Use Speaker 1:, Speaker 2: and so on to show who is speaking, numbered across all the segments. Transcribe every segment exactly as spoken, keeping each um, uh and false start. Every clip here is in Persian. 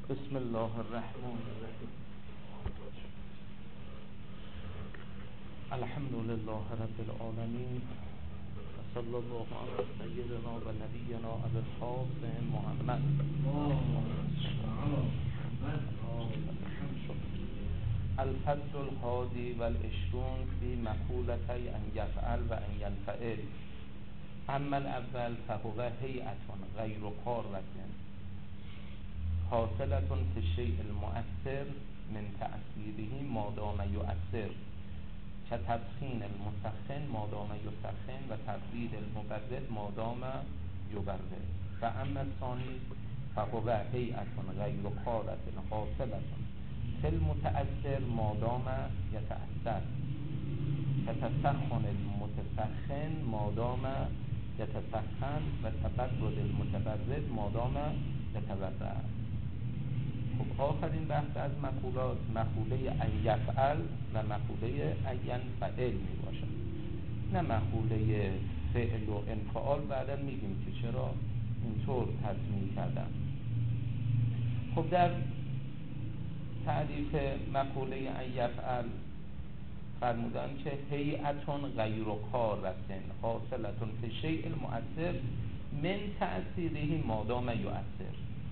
Speaker 1: بسم الله الرحمن الرحیم. الحمد لله رب العالمین و صلی الله علی سیدنا و نبینا ابی القاسم محمد. الفصل الحادی و العشرون فی مقولتی ان یفعل و ان ینفعل. اما الاول فهو هیئة غیر قارة حاصلة في الشيء المؤثر من تأثيره ما دام يؤثر كتسخين المسخن ما دام يسخن و تبريد المبرد ما دام يبرد. فأما الثاني فهو هيئة غير قارة حاصلة في المتأثر ما دام يتأثر كتسخن المتسخن ما دام يتسخن و تبرد المتبرد ما دام يتبرد. خب آخرین بحث از مقولات مقوله ان یفعل و مقوله ان ینفعل می باشد، نه مقوله فعل و انفعال. بعدا میگیم که چرا اینطور تصمیم کردم. خب در تعریف مقوله ان یفعل فرمودن که هیئتون غیر قارة حاصلة فی الشیء المؤثر من تأثیره ما دام یؤثر.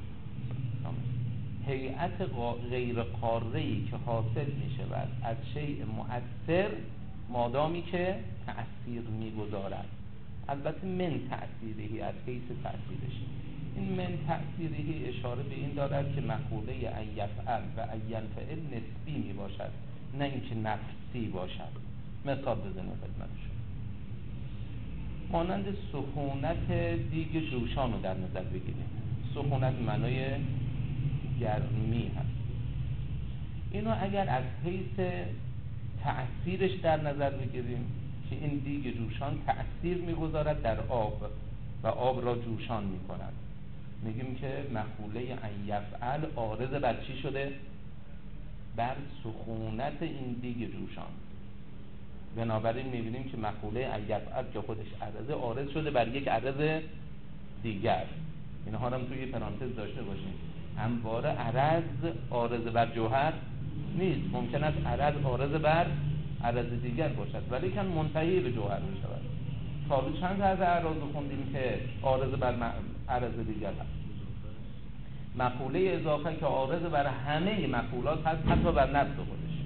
Speaker 1: هیئت غیر قاره‌ای که حاصل می شود از شیء مؤثر مادامی که تأثیر می گذارد. البته من تأثیرهی از حیث تأثیرش. این من تأثیرهی اشاره به این دارد که مقوله ان یفعل و ان ینفعل نسبی می باشد، نه اینکه نفسی باشد. مثال بزنیم خدمتشون. مانند سخونت دیگ جوشان رو در نظر بگیریم. سخونت معنای گرمی هست. اینو اگر از حیث تأثیرش در نظر بگیریم که این دیگ جوشان تأثیر میگذارد در آب و آب را جوشان میکند، میگیم که مقوله ان یفعل عارض بر چی شده؟ بر سخونت این دیگ جوشان. بنابراین میبینیم که مقوله ان یفعل که خودش عرضه عارض شده بر یک عرض دیگر. اینها هم توی پرانتز داشته باشیم. همواره عرض عارض بر جوهر نیست. ممکن است عرض عارض بر عرض دیگر باشد ولی کن منتهی به جوهر می شود. تا به چند از اعراض خوندیم که عارض بر عرض دیگر هست. مقوله اضافه که عارض بر همه مقولات هست، حتی بر نفس خودش.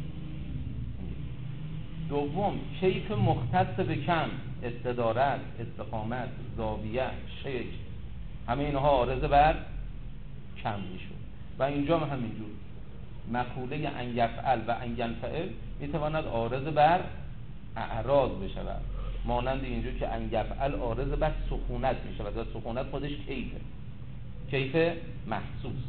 Speaker 1: دوم، کیف مختص به کم، استدارت، استقامت، زاویه، شکل، همه اینها عارض بر کم میشود. و اینجا هم همینجور مقوله ان یفعل و ان ینفعل میتواند عارض بر اعراض بشود، مانند اینجور که ان یفعل عارض بر سخونت میشود و سخونت خودش کیفه، کیف محسوس.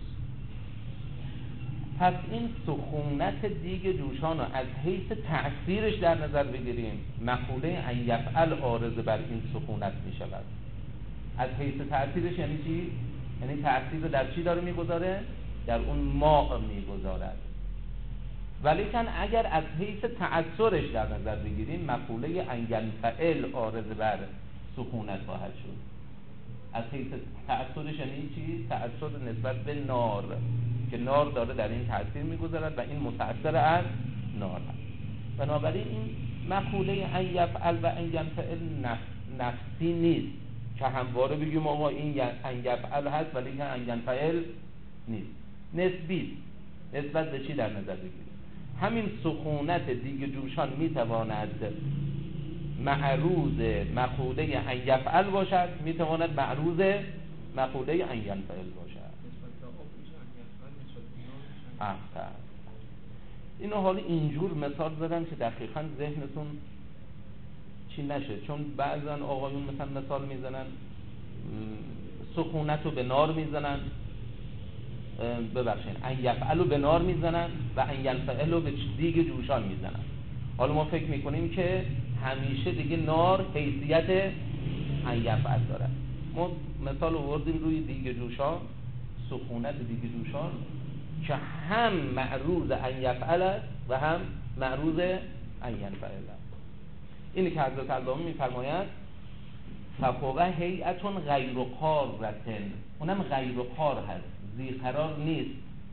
Speaker 1: پس این سخونت دیگ جوشان رو از حیث تأثیرش در نظر بگیریم، مقوله ان یفعل عارض بر این سخونت میشود. از حیث تأثیرش یعنی چی؟ یعنی تأثیر در چی داره میگذاره؟ در اون ماء میگذارد. ولیکن اگر از حیث تأثیرش در نظر بگیریم، مقوله ان ینفعل عارض بر سخونت خواهد شد. از حیث تأثیرش یعنی چی؟ تأثیر نسبت به نار، که نار داره در این تأثیر میگذارد و این متأثر از نار هست. بنابراین این مقوله ان یفعل و ان ینفعل نفسی نیست که همواره بگیم آقا این ان یفعل هست ولی که ان ینفعل نیست. نسبی نسبت به چی در نظر بگیریم؟ همین سخونت دیگ جوشان میتواند معروض مقوله ان یفعل باشد، میتواند معروض مقوله ان ینفعل باشد. احسن. اینو حالا اینجور مثال زدم که دقیقاً ذهنتون چی نشه، چون بعضن آقایون مثلا مثال میزنن سخونت رو به نار میزنن، ببخشین ان یفعل رو به نار میزنن و ان ینفعل رو به دیگ جوشان میزنن. حالا ما فکر میکنیم که همیشه دیگه نار حیثیت ان یفعل داره. ما مثال آوردیم روی دیگ جوشان، سخونت دیگ جوشان که هم معروض ان یفعل و هم معروض ان ینفعل. اینی که حضرت علامه میفرماید فهو هیئة غیر قارة، اونم غیر قار هست، ذی قرار نیست،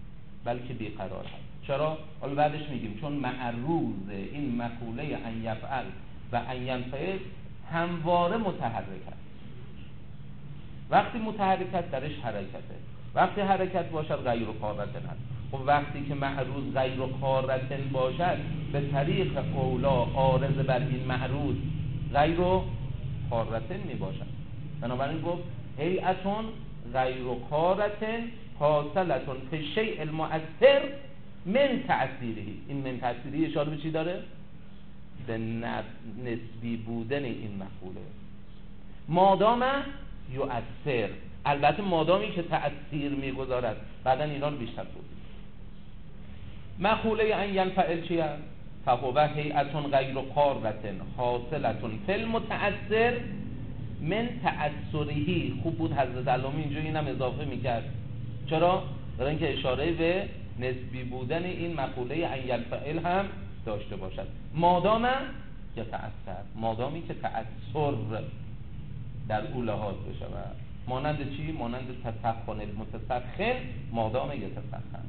Speaker 1: بلکه بیقرار هست. چرا؟ حالا بعدش میگیم چون معروض این مقوله ان یفعل و ان ینفعل همواره متحرک است. وقتی متحرکت درش حرکته، وقتی حرکت باشد غیر قارتن هست. خب وقتی که معروض غیر قارتن باشد به طریق اولا عارض بر این معروض غیر قارتن می باشد. بنابراین گفت هیئتون غیر قارتن حاصلتون فی الشیء المؤثر من تأثیرهی. این من تأثیرهی اشاره به چی داره؟ به نسبی بودن این مقوله. مادام یؤثر، البته مادامی که تأثیر میگذارد. بعدا اینا رو بیشتر بود. مقوله ان ینفعل چیه؟ فهو هیئتون غیر قارتن حاصلتون فی المتأثر من تأثیرهی. خوب بود حضرت علامه اینجا اینم اضافه میکرد. چرا؟ برای اینکه اشاره به نسبی بودن این مقوله ان ینفعل هم داشته باشد. مادام یتأثر، مادامی که تأثیر در او لحاظ بشه. و مانند چی؟ مانند تسخن المتسخن مادام یتسخن.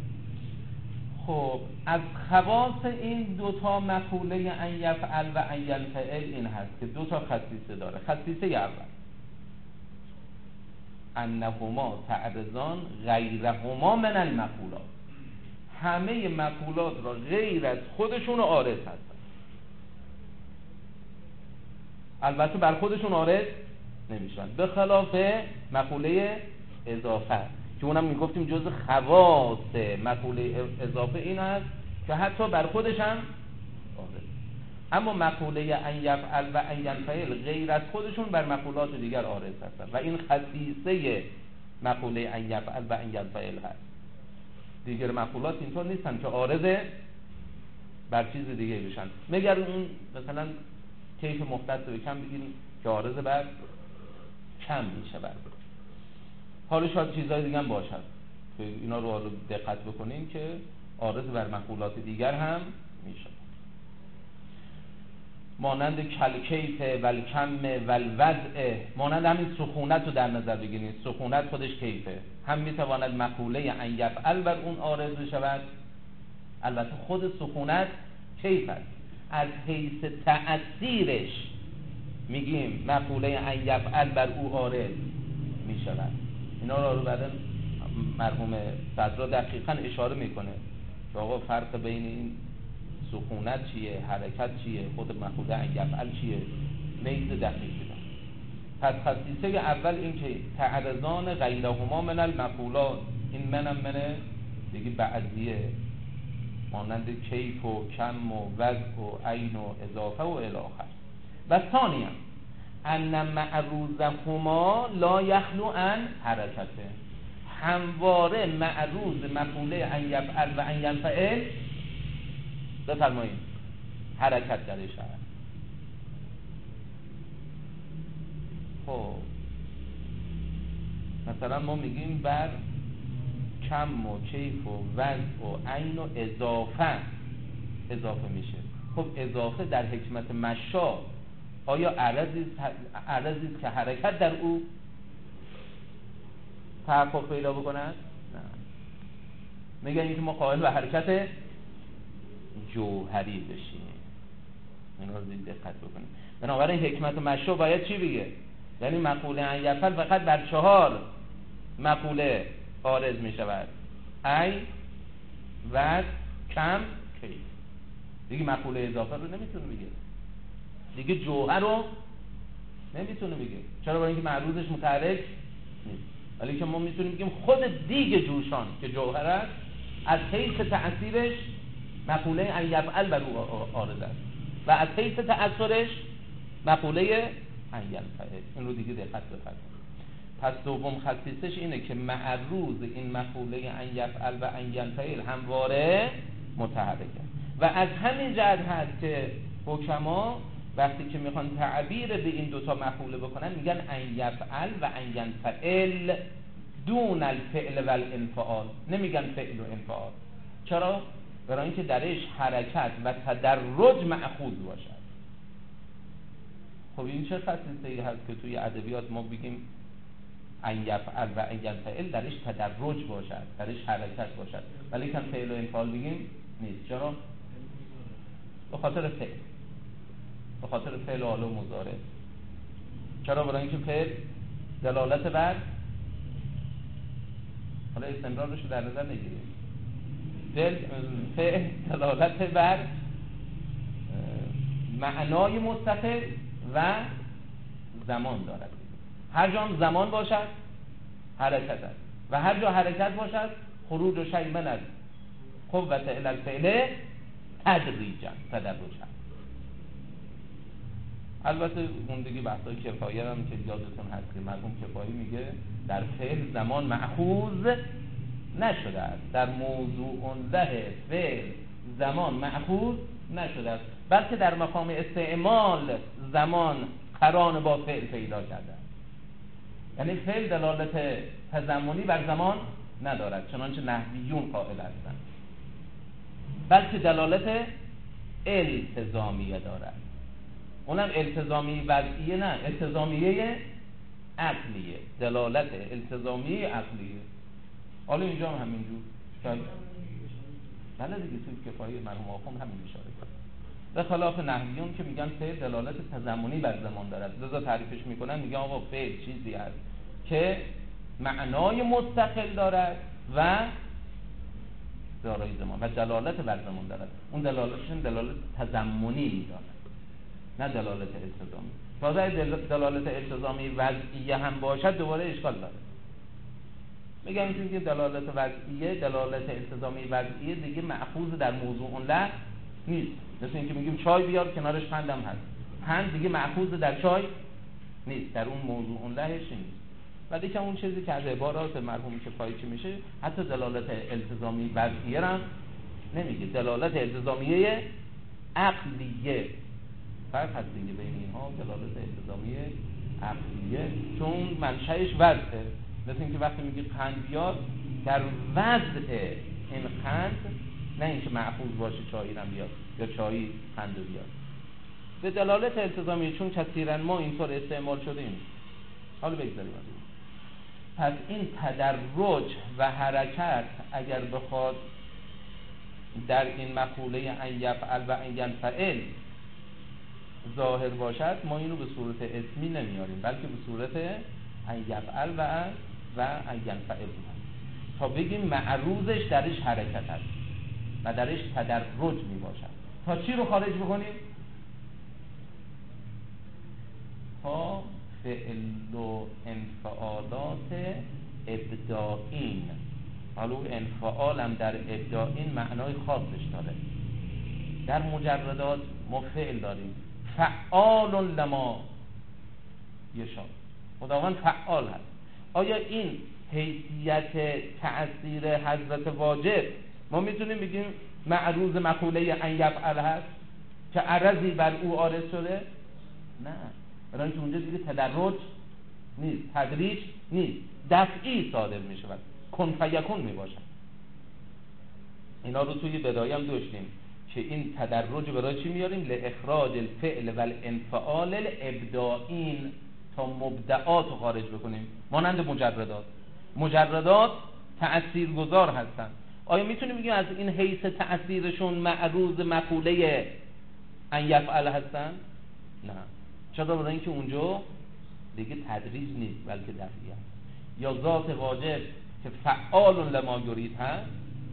Speaker 1: خب از خواص این دوتا مقوله ان یفعل و ان ینفعل این هست که دوتا خصیصه داره. خصیصه اول انهما تعرضان غیرهما من المقولات، همه مقولات را غیر از خودشون عارض هستن. البته بر خودشون عارض نمیشن، به خلاف مقوله اضافه که اونم میگفتیم جز خواص مقوله اضافه این هست که حتی بر خودش هم عارض. اما مقوله ان یفعل و ان ینفعل غیر از خودشون بر مقولات دیگر عارض هستن و این خصیصه مقوله ان یفعل و ان ینفعل هست. دیگر مقولات اینطور نیستن که عارض بر چیز دیگه بشن، مگر اون مثلا کیف مختص به کم بگیریم که عارض بر کم میشه بر. حالا شاید چیزهای دیگه هم باشد که اینا رو دقت بکنیم که عارض بر مقولات دیگر هم میشه، مانند کلکیف والکم والوضع. مانند همین سکونت رو در نظر بگیرید. سکونت خودش کیفه، هم میتواند مقوله ان یفعل بر اون عارض بشود. البته خود سکونت کیف است، از حیث تأثیرش میگیم مقوله ان یفعل بر او عارض میشود. اینا رو بعدا مرحوم صدرا دقیقاً اشاره میکنه که آقا فرق بین این سکونت چیه، حرکت چیه، خود مقوله ان یفعل چیه، نیز دقیقی داره. پس خصیصه اول این که تعرضان غیرهما من المقولات، این منم منه دیگه بعضیه، مانند کیف و کم و وضع و عین و اضافه و الی آخر. و ثانیا ان معروضهما لا یخلو عن حرکته، همواره معروض مقوله ان یفعل و ان ینفعل بفرمایید حرکت درش هست. خب مثلا ما میگیم بر کم و کیف و وضع و عین و اضافه اضافه میشه. خب اضافه در حکمت مشا آیا عرضی عرضی که حرکت در او تحقق پیدا بکند؟ نه. میگن اینکه ما قائل به حرکت جوهری بشیم. اینا رو دقت بکنیم. بنابراین حکمت مشا باید چی بگه؟ یعنی مقوله ان یفعل فقط بر چهار مقوله عارض می شود: ای، وضع، کم، کیف. دیگه مقوله اضافه رو نمیتونه بگه، دیگه جوهر رو نمیتونه بگه. چرا؟ برای اینکه معروضش متحرک نیست. ولی که ما میتونیم بگیم خود دیگ جوشان که جوهر است از حیث تأثیرش مقوله ان یفعل بر او عارض است و از حیث تأثیرش مقوله ان ینفعل. این رو دیگه دقت بفرمایید. پس دوم خصیصش اینه که معروض این مقوله ان یفعل و ان ینفعل همواره متحرکه و از همین جهت هست که حکما وقتی که میخوان تعبیر به این دوتا مقوله بکنن میگن ان یفعل و ان ینفعل دون الفعل و الانفعال، نمیگن فعل و انفعال. چرا؟ برای اینکه درش حرکت و تدرج مأخوذ باشد. خب این چه خصیصه‌ای هست که توی ادبیات ما بگیم ان یفعل و ان ینفعل درش تدرج باشد، درش حرکت باشد، ولی کن فعل و انفعال بگیم نیست. چرا؟ به خاطر فعل، به خاطر فعل حال و مضارع. چرا؟ برای اینکه فعل دلالت بر، حالا استمرارش رو در نظر نگیریم، فعل فعل دلالت بر معنای مستقل و زمان دارد. هر جا هم زمان باشد حرکت است و هر جا حرکت باشد خروج و شیء من القوة الی الفعل تدریجا تدرجا. البته اون دیگه بحثای کفایه هم که یادتون هست که مرحوم کفایی میگه در فعل زمان مأخوذ نشده است، در موضوع له فعل زمان مأخوذ نشده است، بلکه در مقام استعمال زمان قران با فعل پیدا کرده. یعنی فعل دلالت تضمنی بر زمان ندارد چنانچه نحویون قائل هستند، بلکه دلالت التزامیه دارد. اونم التزامی وضعیه نه، التزامیه عقلیه، دلالت التزامیه عقلیه. حالا اینجا هم همینجور شاید بله دیگه توی کفایه مرحوم آخوند همین اشاره کرد، به خلاف نحویون که میگن فعل دلالت تضمنی بر زمان دارد. لذا تعریفش میکنن میگن آقا فعل چیزی است که معنای مستقل دارد و دارای زمان و دلالت بر زمان دارد. اون دلالتشون دلالت تضمنی میدانند نه دلالت التزامی. تازه دلالت التزامی وضعیه هم باشد دوباره اشکال داره. میگن این که دلالت وضعیه دلالت التزامی وضعیه دیگه مأخوذ در موضوع له نیست. مثل اینکه میگیم چای بیار کنارش پندم هست، پند دیگه مأخوذ در چای نیست، در اون موضوع لهش نیست. ولی که اون چیزی که از عبارات مرحوم کفایی چی میشه حتی دلالت التزامی وضعیه را نمیگه، دلالت التزامیه عقلیه. فرق هست دیگه بین اینها، دلالت التزامیه عقلیه چون منشأش وضعه. مثل اینکه وقتی میگی قند بیار در وضع این قند، نه اینکه مأخوذ باشه چایی رو بیار یا چایی قند رو بیار. به دلالت التزامیه چون کثیرا ما اینطور استعمال شدیم. حالا بگذاریم پس این تدرج و حرکت اگر بخواد در این مقوله ان یفعل و ان ینفعل ظاهر باشد، ما اینو به صورت اسمی نمیاریم بلکه به صورت ان یفعل و و ان ینفعل تا بگیم معروضش درش حرکت است و درش تدرج می باشد. تا چی رو خارج بکنیم؟ تا فعل و انفعالات ابداعین. حالا انفعال هم در ابداعین معنای خاصش داره. در مجردات ما فعل داریم، فعال لما یشاء، خداوند فعال هست. آیا این حیثیت تأثیر حضرت واجب ما میتونیم بگیم معروض مقوله ان یفعل هست که عرضی بر او عارض شده؟ نه، برای اینکه اونجا دیگه تدرج نیست، تدریج نیست، دفعی صادر میشه و کن فیکون میباشد. اینا رو توی بدایه هم داشتیم که این تدرج برای چی میاریم؟ لاخراج الفعل و الانفعال الابداعین، تا مبدعات رو خارج بکنیم. مانند مجردات، مجردات تأثیرگذار هستن. آیا میتونیم بگیم از این حیث تأثیرشون معروض مقوله ان یفعل هستن؟ نه. چرا؟ برای اینکه اونجا دیگه تدریج نیست بلکه دفعی هست. یا ذات واجب که فعال لما یرید هست،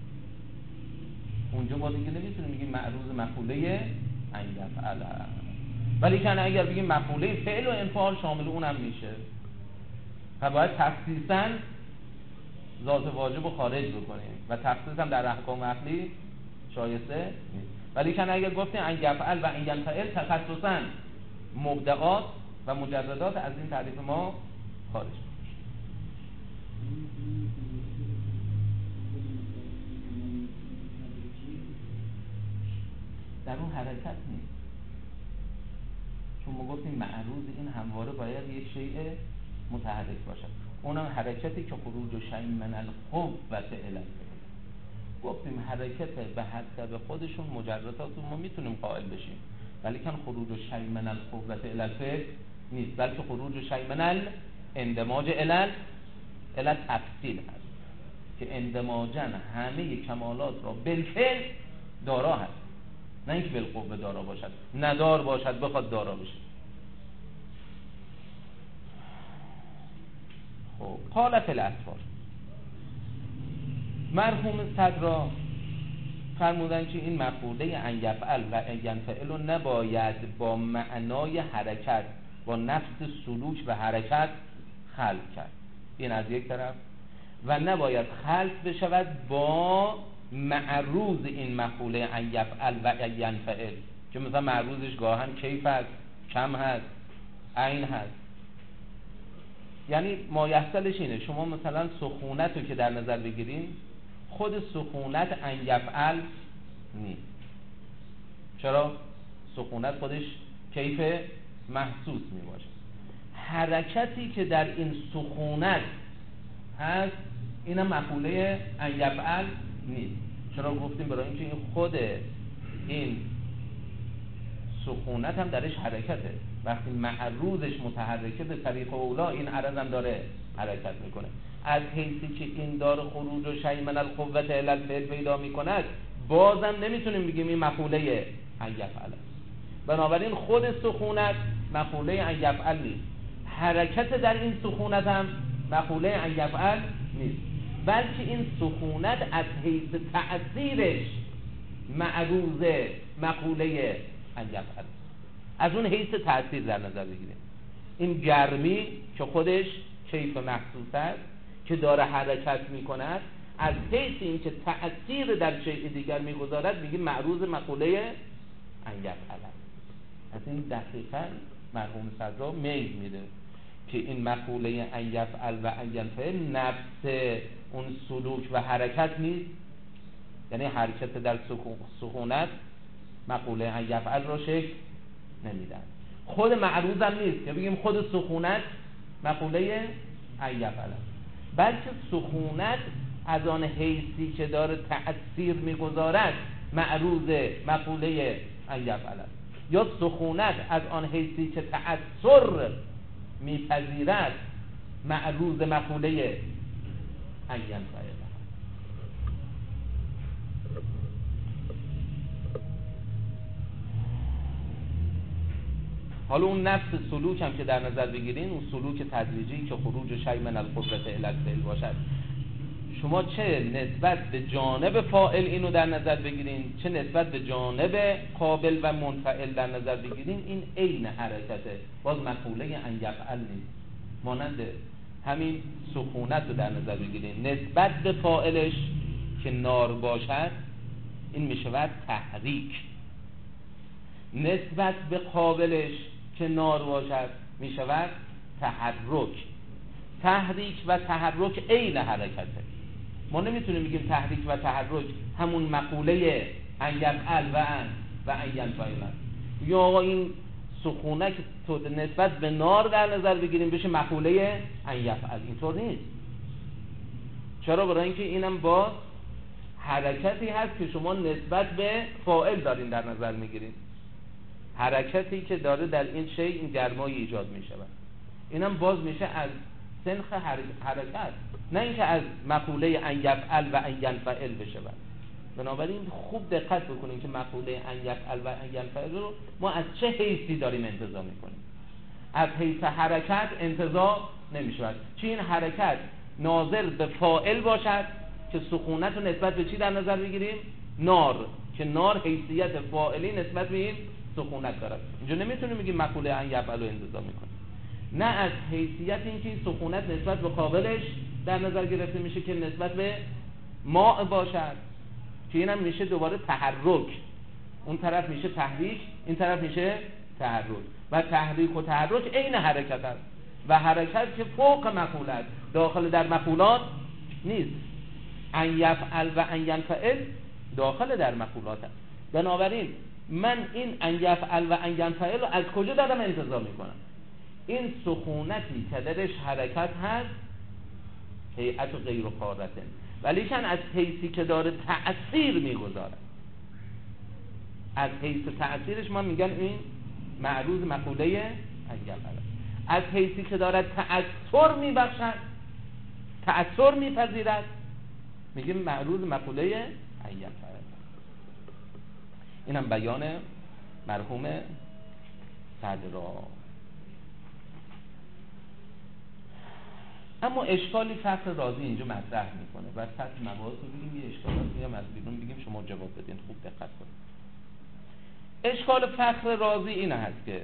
Speaker 1: اونجا ما دیگه نمیتونیم بگیم معروض مقوله ان یفعل هست. ولی کنه اگر بگیم مقوله فعل و انفعال شامل اونم میشه و باید تخصیصا ذات واجب رو خارج بکنیم و تخصیص هم در احکام عقلی شایسته نیست. ولی کنه اگر گفتیم ان یفعل و ان ینفعل تخصصا مبدعات و مجردات از این تعریف ما خارج میشه. در اون حرکت نیست، چون ما گفتیم معروض این همواره باید یک شیء متحرک باشد. اونم حرکتی که خروج و شیء من القوة الی الفعل. گفتیم حرکت به حسب خودشون مجردات ما میتونیم قائل بشیم، ولی کن خروج و شیء من القوة الی الفعل نیست، بلکه خروج و شیء من الاندماج الی علت تفصیل هست که اندماجن همه کمالات را بالفعل دارا هست، نه اینکه بالقوه دارا باشد، ندار باشد بخواد دارا بشه. خب قال فی الاطفال، مرحوم صدرا فرمودن که این مقوله ان یفعل و ان ینفعل نباید با معنای حرکت، با نفس سلوک و حرکت خلق کرد، این از یک طرف، و نباید خلق بشود با معروض این مقوله ان یفعل و ان ینفعل، که مثلا معروضش گاهن کیف هست، کم هست، عین هست. یعنی مایحصلش اینه، شما مثلا سخونت رو که در نظر بگیرین، خود سخونت ان یفعل نیست. چرا؟ سخونت خودش کیف محسوس می باشه. حرکتی که در این سخونت هست اینم مقوله ان یفعل نیست. چرا گفتیم؟ برای اینکه این خود این سکونت هم درش حرکته. وقتی معروضش متحرکه به طریق اولا، این عرض هم داره حرکت میکنه. از حیثی که این داره خروج و شیء من القوة الی الفعل پیدا میکند، بازم نمیتونیم بگیم این مقوله ان یفعل. بنابراین خود سکونت مقوله ان یفعل نیست، حرکت در این سکونت هم مقوله ان یفعل نیست، بلکه این سکونت از حیث تأثیرش معروض مقوله ان یفعل. از اون حیث تأثیر در نظر بگیریم. این گرمی که خودش کیف محسوس است که داره حرکت میکند، از حیث این که تأثیر در شیء دیگر میگذارد، میگه معروض مقوله ان یفعل. از این دقیقاً مرحوم صدرا میل میده که این مقوله ان یفعل و ان ینفعل نفس اون سلوک و حرکت نیست، یعنی حرکت در سکونت مقوله ان یفعل را شکل نمیدن. خود معروض هم نیست که بگیم خود سکونت مقوله ان یفعل، بلکه سکونت از آن حیثی که داره تأثیر میگذارد معروض مقوله ان یفعل، یا سکونت از آن حیثی که تأثیر میپذیرد معروض مقوله ان ینفعل. حالا اون نفس سلوک هم که در نظر بگیرین، اون سلوک تدریجی که خروج شیء من القوة الی الفعل باشد، شما چه نسبت به جانب فاعل اینو در نظر بگیرین، چه نسبت به جانب قابل و منفعل در نظر بگیرین، این عین حرکته، باز مقوله ان یفعل نیست. مانند همین سکونت رو در نظر بگیرین، نسبت به فاعلش که نار باشد، این میشود تحریک. نسبت به قابلش که نار باشد میشود تحرک. تحریک و تحرک عین حرکته. ما نمیتونیم بگیم تحریک و تحرک همون مقوله ان یفعل و ان و ان ینفعل، یا آقا این سکونه که تو نسبت به نار در نظر بگیریم بشه مقوله ان یفعل. اینطور نیست. چرا؟ برای اینکه اینم با حرکتی هست که شما نسبت به فاعل دارین در نظر میگیرین، حرکتی که داره در این شی این گرمایی ایجاد می شود. اینم باز میشه از سنخ حرکت، نه اینکه از مقوله ان یفعل و ان ینفعل بشه. بنابراین خوب دقت بکنیم که مقوله ان یفعل و ان ینفعل رو ما از چه حیثی داریم انتزاع میکنیم. از حیث حرکت انتزاع نمی شود. چه این حرکت ناظر به فاعل باشد که سکونت رو نسبت به چی در نظر بگیریم؟ نار، که نار حیثیت فاعلی نسبت به این سکونت دارد. اینجا نمیتونیم بگیم مقوله ان یفعل رو انتزاع میکنیم، نه از حیثیت اینکه این سکونت نسبت به قابلش در نظر گرفته میشه که نسبت به ماء باشد، که اینم میشه دوباره تحرک. اون طرف میشه تحریک، این طرف میشه تحرک، و تحریک و تحرک عین حرکت است، و حرکت که فوق مقوله است، داخل در مقولات نیست. ان یفعل و ان ینفعل داخل در مقولات است. بنابراین من این ان یفعل و ان ینفعل رو از کجا دارم انتزاع میکنم؟ این سکونتی که درش حرکت هست، هیئت و غیر و قارتن، ولیکن از حیثی که داره تأثیر میگذاره، از حیث تأثیرش ما میگن این معروض مقوله ان یفعل. از حیثی که داره تأثیر میبخشد، تأثر میپذیرد، میگیم معروض مقوله ان یفعل. اینم بیان مرحوم صدرا. اما اشکالی فخر رازی اینجا مطرح میکنه و سطح مباحث رو بگیم، یه اشکالات میگم از بیرون بگیم شما جواب بدین. خوب دقت کنید. اشکال فخر رازی این هست که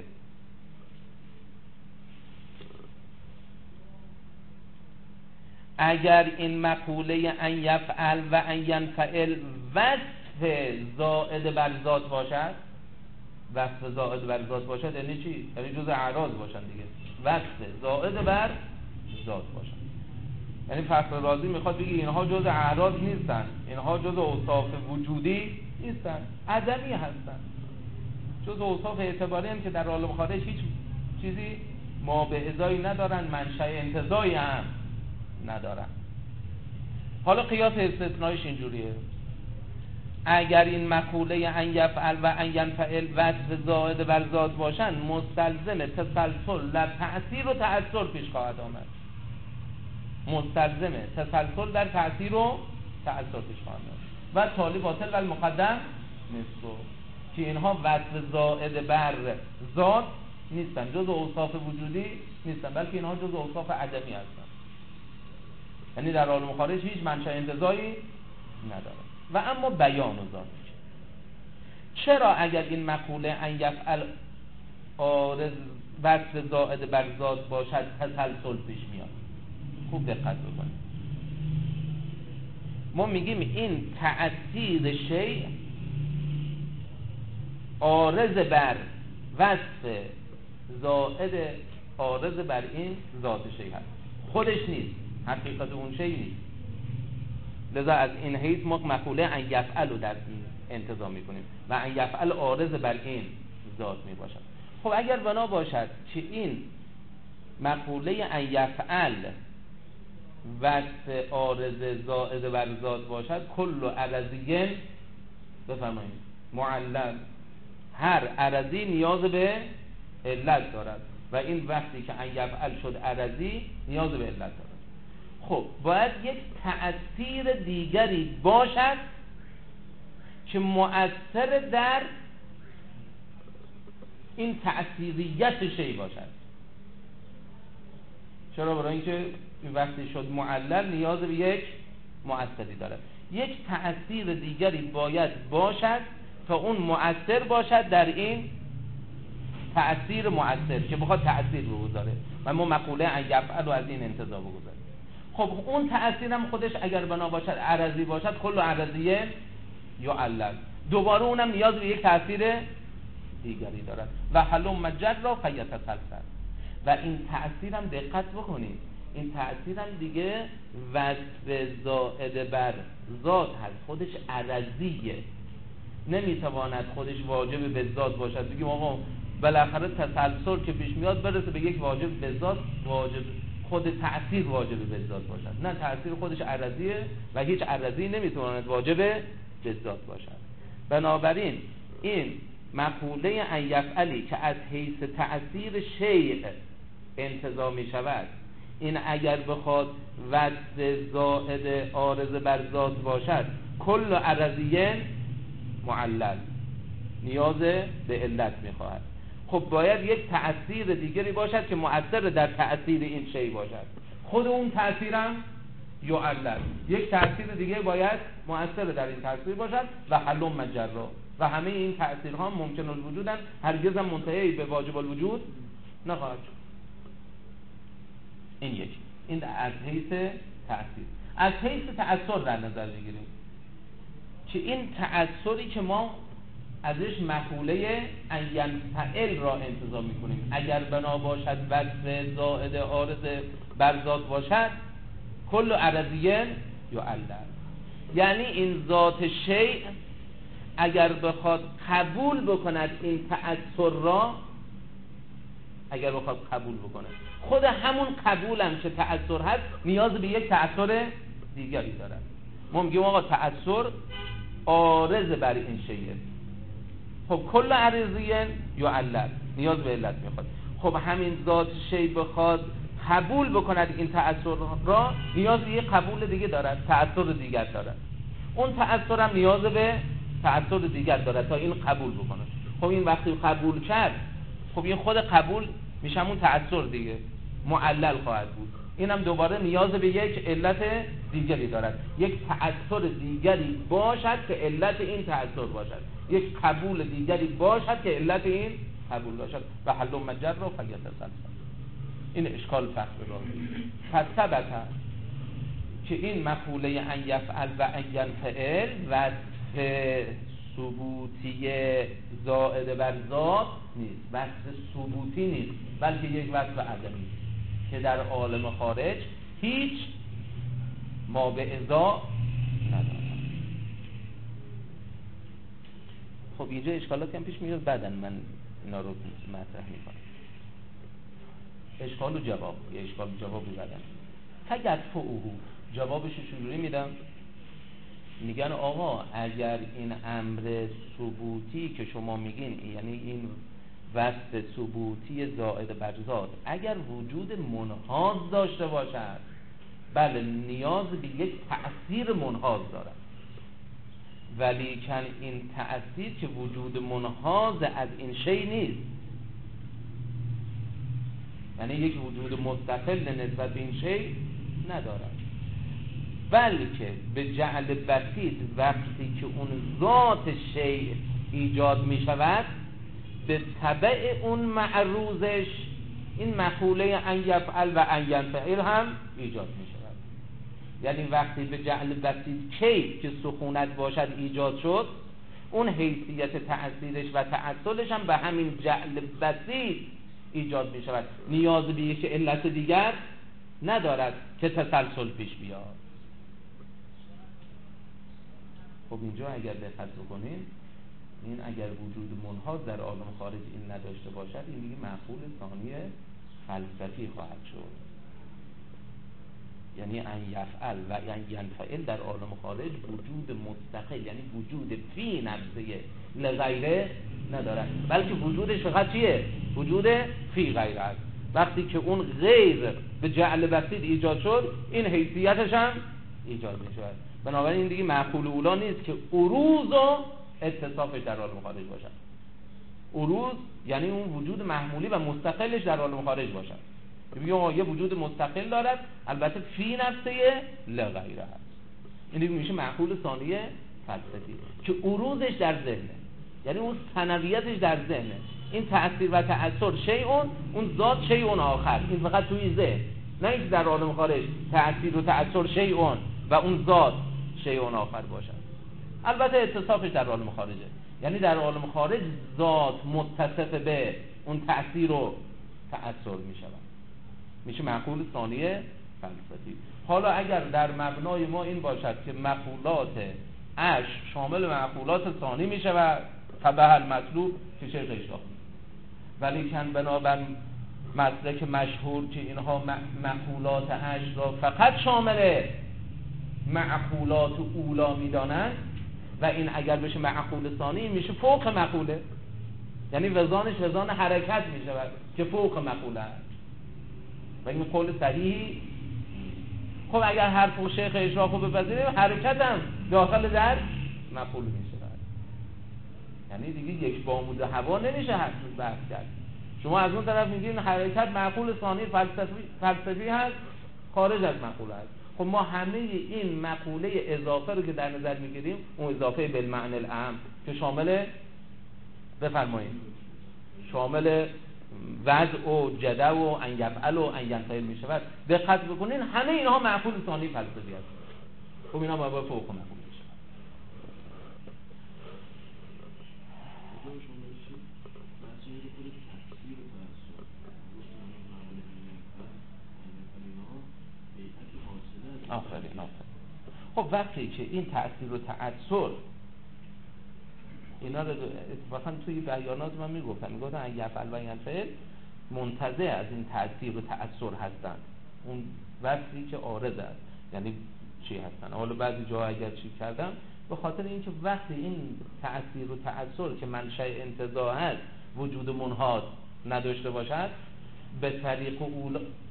Speaker 1: اگر این مقوله ان یفعل و ان ینفعل وصف زائد بر ذات باشد، وصف زائد بر ذات باشد یعنی چی؟ یعنی جز اعراض باشن دیگه. وصف زائد بر ذات باشن، یعنی فخر رازی میخواد بگه اینها جز اعراض نیستن، اینها جز اوصاف وجودی نیستن، عدمی هستن، جز اوصاف اعتباری هم که در عالم خارج هیچ چیزی ما به ازایی ندارن، منشأ انتزاعی هم ندارن. حالا قیاس استثنائیش اینجوریه: اگر این مقوله ان یفعل و ان ینفعل وصف زائد بر ذات باشن، مستلزم تسلسل در تأثیر و تأثر پیش خواهد آمد. مستلزم تسلسل در تأثیر و تأثر پیش خواهد آمد و تالی باطل و المقدم نصفه، که اینها وصف زائد بر ذات نیستن، جز اوصاف وجودی نیستن، بلکه اینها جز اوصاف عدمی هستن، یعنی در عالم خارج هیچ منشأ انتزاعی نداره. و اما بیان و ذات، چرا اگر این مقوله ان یفعل عارض وصف زائد بر ذات باشد تسلسل پیش میاد؟ خوب دقت بکنید. ما میگیم این تأثیر شیء عارض بر وصف زائد عارض بر این ذات شیء هست، خودش نیست، حقیقت اون شیء نیست. لذا از این حیث ما مقوله ان یفعل رو در انتزاع میکنیم و ان یفعل عارض بر این ذات میباشد. خب اگر بنا باشد که این مقوله ان یفعل وصف عارض زائد بر ذات باشد، کل عرضی بفرمایید معلل، هر عرضی نیاز به علت دارد و این وقتی که ان یفعل شد عرضی نیاز به علت دارد. خب باید یک تأثیر دیگری باشد که مؤثر در این تأثیریت شیء باشد. چرا؟ برای اینکه وقتی شد معلل نیاز به یک مؤثری داره. یک تأثیر دیگری باید باشد تا اون مؤثر باشد در این تأثیر مؤثر که بخواد تأثیر بگذاره و ما مقوله ان یفعل رو از این انتزاع بگذاریم. خب اون تأثیر هم خودش اگر بنا باشد عرضی باشد، کل عرضیه یعلل، دوباره اونم نیاز به یک تأثیر دیگری دارد. و حلم مجد را فیتسلسل. و این تأثیر هم دقت بکنید، این تأثیر هم دیگه وصف زائد بر ذات هست، خودش عرضیه، نمیتواند خودش واجب به ذات باشد. بگیم آقا بالاخره تسلسل که پیش میاد برسه به یک واجب به ذات، واجب خود تأثیر واجب به ذات باشد. نه، تأثیر خودش عرضیه و هیچ عرضی نمیتواند واجب به ذات باشد. بنابراین این مقوله ان یفعلی که از حیث تأثیر شیء انتزاع می شود، این اگر بخواد وصف زائد عارض بر ذات باشد، کل عرضیه معلل، نیاز به علت میخواهد. خب باید یک تأثیر دیگری باشد که مؤثر در تأثیر این شیء باشد، خود اون تأثیرم یعلل، یک تأثیر دیگه باید مؤثر در این تأثیر باشد و حلم مجرا. و همه این تأثیرها ممکن الوجودن، هرگز هم منتهی به واجب الوجود نخواهد شد. این یکی، این از حیث تأثیر. از حیث تأثیر در نظر بگیریم که این تأثیری که ما ازش مقوله ان ینفعل را انتزاع میکنیم، اگر بنا باشد وصف زائد عارض بر ذات باشد، کل عرضیه یعلل، یعنی این ذات شیء اگر بخواد قبول بکند این تأثیر را، اگر بخواد قبول بکنه، خود همون قبول هم که تأثیر هست نیاز به یک تأثیر دیگری دارد. ما میگیم آقا تأثیر عارض بر این شیء، خب کل عرضیه یعلل، نیاز به علت میخواد. خب همین ذات شیء بخواد قبول بکند این تأثیر را نیاز به یک قبول دیگه دارد، تأثیر دیگر دارد. اون تأثیر هم نیاز به تأثیر دیگر دارد تا این قبول بکنه. خب این وقتی قبول کرد، خب این خود قبول میشه همون تأثیر دیگه، معلل خواهد بود. این هم دوباره نیاز به یک علت دیگری دارد، یک تأثیر دیگری باشد که علت این تأثیر باشد، یک قبول دیگری باشد که علت این قبول باشد. و حل مجر رو فیتسلسل. این اشکال فصل رو پس ثبت که این مقوله ان یفعل و ان ینفعل وصف ثبوتی زائد بر ذات نیست، وصف ثبوتی نیست، بلکه یک وصف عدمی که در عالم خارج هیچ ما به ازا ندارد. خب اینجا اشکالات هم پیش میاد، بعدن من اینا رو مطرح میکنم. اشکال و جواب، یه اشکال و جوابی بعدن. فیدفعه، جوابش چجوری میدم؟ میگن آقا اگر این امر ثبوتی که شما میگین، یعنی این وصف ثبوتی زائد بر ذات، اگر وجود منحاز داشته باشد، بله نیاز به یک تأثیر منحاز دارد، ولیکن این تأثیر که وجود منحاز از این شی نیست، یعنی یک وجود مستقل نسبت به این شی ندارد، بلکه به جعل بسیط وقتی که اون ذات شی ایجاد می شود، به تبع اون معروضش این مقوله ان یفعل و ان ینفعل هم ایجاد می شود. یعنی وقتی به جعل بسیط کی که سکونت باشد ایجاد شد، اون حیثیت تأثیرش و تأصلش هم به همین جعل بسیط ایجاد می شود، نیاز به یک علت دیگر ندارد که تسلسل پیش بیاد. خب اینجا اگر دقت بکنیم، این اگر وجود منحاز در عالم خارج این نداشته باشد، این دیگه معقول ثانی فلسفی خواهد شد. یعنی ان یفعل و ان ینفعل در عالم خارج وجود مستقل، یعنی وجود فی نفسه لغیره ندارد، بلکه وجودش فقط چیه؟ وجود فی غیره است. وقتی که اون غیر به جعل بسیط ایجاد شد، این حیثیتش هم ایجاد می شود. بنابراین این دیگه معقول اولا نیست که عروض و اتصافش در عالم خارج باشد. عروض یعنی اون وجود محمولی و مستقلش در عالم خارج باشد. میگه یه وجود مستقل دارد، البته فی نفسه لغیره هست. این دیگه میشه معقول ثانیه فلسفی که عروضش در ذهنه، یعنی اون ثنویتش در ذهنه. این تأثیر و تأثیر شیء، اون ذات شیء آخر، این فقط توی ذهن، نه اینکه در عالم خارج تأثیر و تأثیر شیء و اون ذات شیء آخر باشد. البته اتصافش در عالم خارجه، یعنی در عالم خارج ذات متصف به اون تأثیر و تأثیر می شود، میشه معقول ثانیه فلسفی. حالا اگر در مبنای ما این باشد که مقولات اش شامل معقولات ثانی می شود، فبه المطلوب که شیخ اشتاق، ولی کن بنابر مسلک مشهور که اینها مقولات اش را فقط شامل معقولات اولا می دانند و این اگر بشه معقول ثانی میشه فوق مقوله، یعنی وزانش وزان حرکت می شود که فوق مقوله است و این قول صحیحی. خب اگر حرف شیخ اشراق رو بپذیریم، حرکت هم داخل در مقول می شود، یعنی دیگه یک بامود هوا نمیشه حرف بحث کرد. شما از اون طرف میگین حرکت معقول ثانی فلسفی فلسفی هست، خارج از مقوله است. خب ما همه این مقوله اضافه رو که در نظر میگیریم، اون اضافه بالمعنی الاعم که شامل بفرمایید شامل وضع و جده و ان یفعل و ان ینفعل می شود، دقت بکنین همه اینها معقول ثانی فلسفی است. خب اینا باید فوق معقول می شود. آفرین آفرین. خب وقتی که این تأثیر و تأثیر، اینا رو اتفاقا توی بیانات من میگفتم، میگفتم ان یفعل و ینفعل منتزع از این تأثیر و تأثیر هستن، اون وصفی که عارض است، یعنی چی هستن. حالا بعضی جا اگر چی کردم به خاطر اینکه وقتی این تأثیر و تأثیر که منشأ انتزاع است وجود منحاز نداشته باشد، به طریق اولا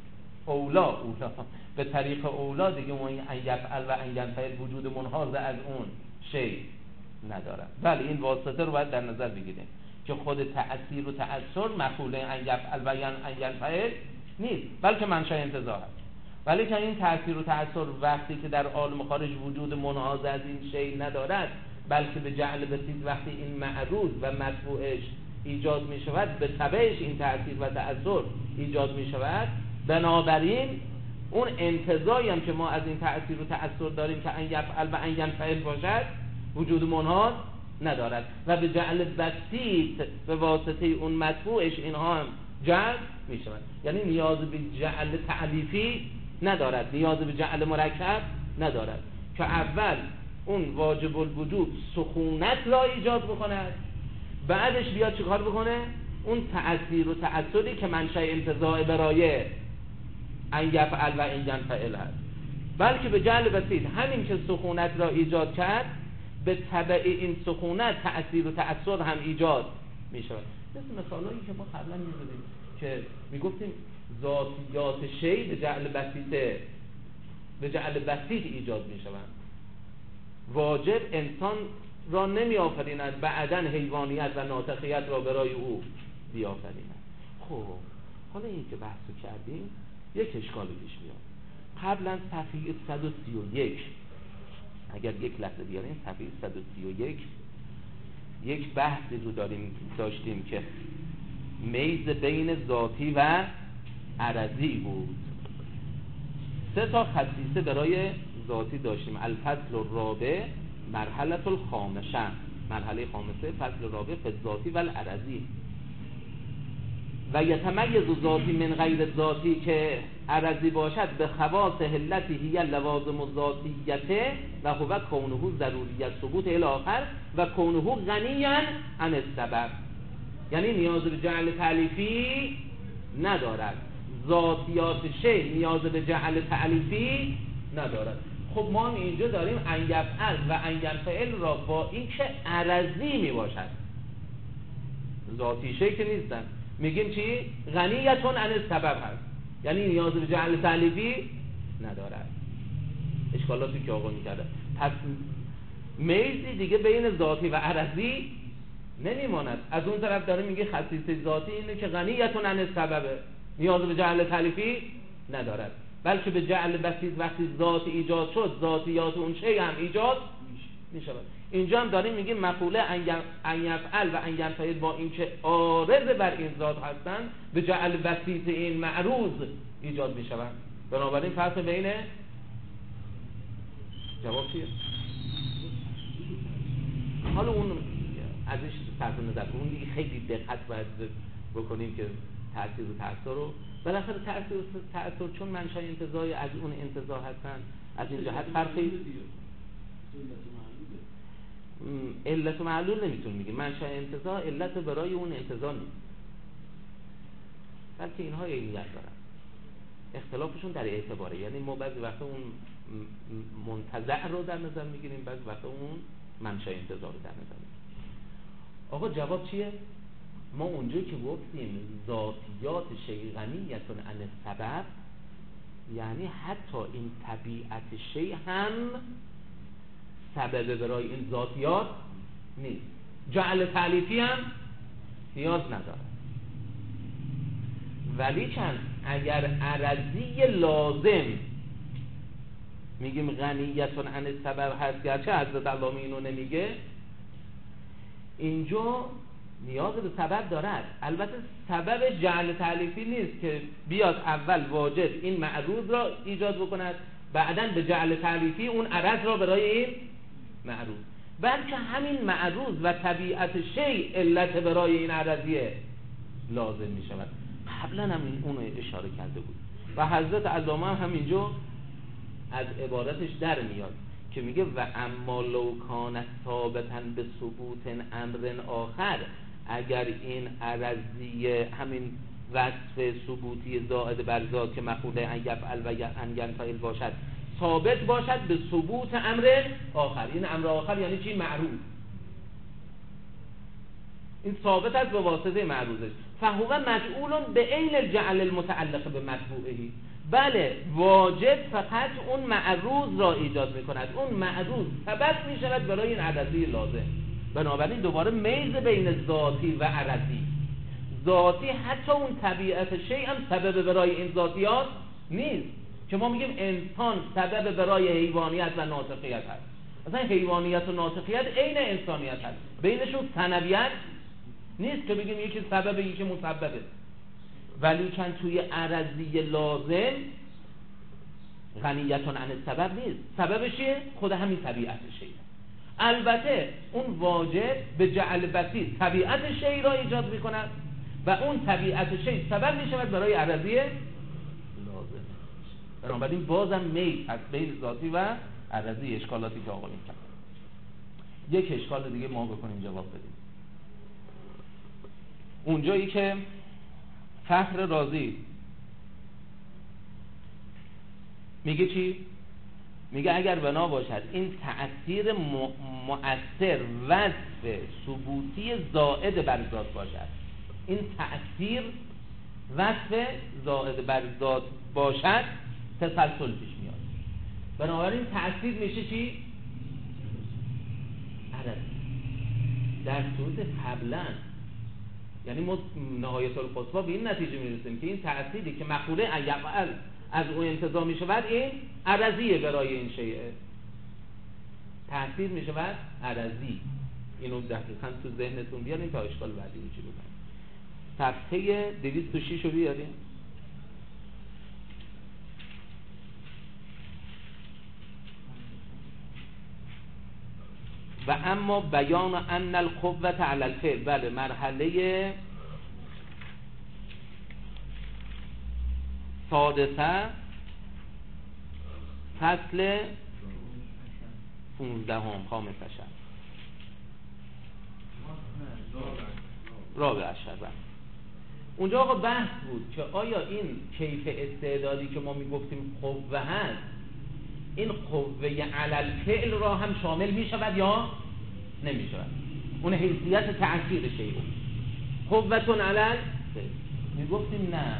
Speaker 1: اولا اولا به طریق اولا دیگه ما این ان یفعل و ان ینفعل وجود منحاز از اون شی نداره. بله این واسطه رو باید در نظر بگیریم که خود تأثیر و تأثر مفعول ان یفعل و ان ینفعل نیست، بلکه منشأ انتزاع هست. ولی که این تأثیر و تأثر وقتی که در عالم خارج وجود منحاز از این شی ندارد، بلکه به جعل بسیط وقتی این معروض و مطبوعش ایجاد می شود به تبعش این تأثیر و تأثر ایجاد می شود، بنابراین اون انتزاعی هم که ما از این تأثیر و تأثر داریم که ان یفعل و ان ینفعل باشد وجود منحاز ندارد و به جعل بسیط به واسطه اون مطبوعش اینها هم جعل می شود. یعنی نیاز به جعل تعلیفی ندارد، نیاز به جعل مرکب ندارد که اول اون واجب الوجود سخونت را ایجاد بکند، بعدش بیاد چیکار بکنه؟ اون تأثیر و تأثری که منشأ انتزاع برای ان یفعل و ان ینفعل هست، بلکه به جعل بسیط همین که سخونت را ایجاد کرد به تبع این سخونت تأثیر و تأثر هم ایجاد می شود. مثل مثالایی که ما قبلا می زدیم که می گفتیم ذاتیات شی به جعل بسیط به جعل بسیط ایجاد می شوند. واجب انسان را نمی آفریند، بعداً حیوانیت و ناطقیت را برای او بیافریند. خب حالا این که بحثو کردیم یک اشکال پیش میاد. قبلا صفحه صد و سی و یک اگر یک لحظه بیاریم صفحه صد و سی و یک یک بحثی رو داریم داشتیم که میز بین ذاتی و عرضی بود. سه تا خصیصه برای ذاتی داشتیم. الفصل الرابع مرحله الخامسه، مرحله خامسه فصل رابع فی الذاتی و العرضی. و یتمیز ذاتی من غیر ذاتی که عرضی باشد به خواص حلتی هی لوازم ذاتیته و هو کونه ضروریت ثبوت الی آخر و کونه غنیا عن السبب. یعنی نیاز به جعل تعلیفی ندارد، ذاتیات شی نیاز به جعل تعلیفی ندارد. خب ما هم اینجا داریم ان یفعل و ان ینفعل را با این که عرضی می باشد، ذاتی شی که نیستن، میگیم چی؟ غنیتون عن السبب هست، یعنی نیاز به جعل تعلیفی ندارد. اشکالاتی که آقا میکرده. پس میزی دیگه بین ذاتی و عرضی نمیماند. از اون طرف داره میگه خصیصه ذاتی اینه که غنیتون عن السببه، نیاز به جعل تعلیفی ندارد، بلکه به جعل بسیط وقتی ذات ایجاد شد ذاتیات اون شی هم ایجاد میشود. اینجا هم داریم میگیم مقوله ان یفعل و ان ینفعل با اینکه عارض بر این ذات هستند به جعل بسیط این معروض ایجاد میشوند. بنابراین فرق بین جواب چیه؟ حالا اون ازش صرف نظر اون دیگه خیلی دقت باید بکنیم که تأثیر و تأثیر رو بالاخره تأثیر و تأثیر چون منشأ انتزاعی از اون انتزاع هستن، از این جهت فرقی علت و معلول نمیتونیم بگیم. منشأ انتزاع علت برای اون انتزاع نیست، بلکه اینها عینیت دارن. اختلافشون در اعتباره، یعنی ما بعضی وقتا اون منتزع رو در نظر میگیریم، بعضی وقتا اون منشأ انتزاع رو در نظر میگیریم. آقا جواب چیه؟ ما اونجا که گفتیم ذاتیات شی غنیتون عن السبب، یعنی حتی این طبیعت شی هم سبب برای این ذاتیات نیست، جعل تعلیفی هم نیاز نداره. ولی چند اگر عرضی لازم میگیم غنیتون عن السبب هست، گرچه حضرت علامه اینو نمیگه، اینجا نیاز به سبب دارد. البته سبب جعل تعلیفی نیست که بیاد اول واجب این معروض را ایجاد بکند، بعداً به جعل تعلیفی اون عرض را برای این معروض، بلکه همین معروض و طبیعت شی علت برای این عرضیه لازم می شود. قبلا هم این اون اشاره کرده بود و حضرت علامه هم اینجا از عبارتش در میاد که میگه و اما لو کان ثابتا به ثبوت امر آخر، اگر این عرضی همین وصف ثبوتی زائد بر ذات که مفعول ان یفعل و ان ینفعل باشد ثابت باشد به ثبوت امر آخر، این امر آخر یعنی چی؟ معروض. این ثابت است به واسطه معروضش. فهو مجعول به عین الجعل المتعلق به مطبوعه، بله واجب فقط اون معروض را ایجاد میکند، اون معروض سبب میشود برای این عرضی لازم. بنابراین دوباره میز بین ذاتی و عرضی، ذاتی حتی اون طبیعت شیء هم سبب برای این ذاتیات نیست که ما میگیم انسان سبب برای حیوانیت و ناطقیت هست. مثلا حیوانیت و ناطقیت عین انسانیت هست، بینشون ثنویت نیست که بگیم یکی سبب یکی مسببه. ولی کن توی عرضی لازم غنیتون عن سبب نیست، سببش چیه؟ خود همین طبیعت شیء. البته اون واجب به جعل بسیط طبیعت شیء را ایجاد میکند و اون طبیعت شیء سبب میشود برای عرضی لازم. بنابراین بازم میل از بین ذاتی و عرضی اشکالاتی که آقا میکنه. یک اشکال دیگه ما بکنیم جواب بدیم. اونجایی که فخر رازی میگه چی؟ میگه اگر بنا باشد این تأثیر مؤثر وصف ثبوتی زائد بر ذات باشد، این تأثیر وصف زائد بر ذات باشد تسلسل پیش میاد. بنابراین تأثیر میشه چی؟ عرض. در صورت قبلا یعنی ما نهایت القصوا به این نتیجه میرسیم که این تأثیری که مقوله یفعل از او انتزاع میشود این عرضیه برای این شیء، تأثیر میشود عرضی. اینو دقیقاً تو ذهنتون بیارین تا اشکال بعدی رو چی بکنیم. صفحه دویست و شش رو بیارین. و اما بیان ان القوة علی الفعل، بله مرحله سادسه فصل پونزده هم خامسه شد رابع عشر. اونجا آقا بحث بود که آیا این کیف استعدادی که ما میگفتیم قوه هست، این قوه علی الفعل را هم شامل میشود یا نمیشود؟ اون حیثیت تأثیر شیء قوتون علی الفعل میگفتیم نه،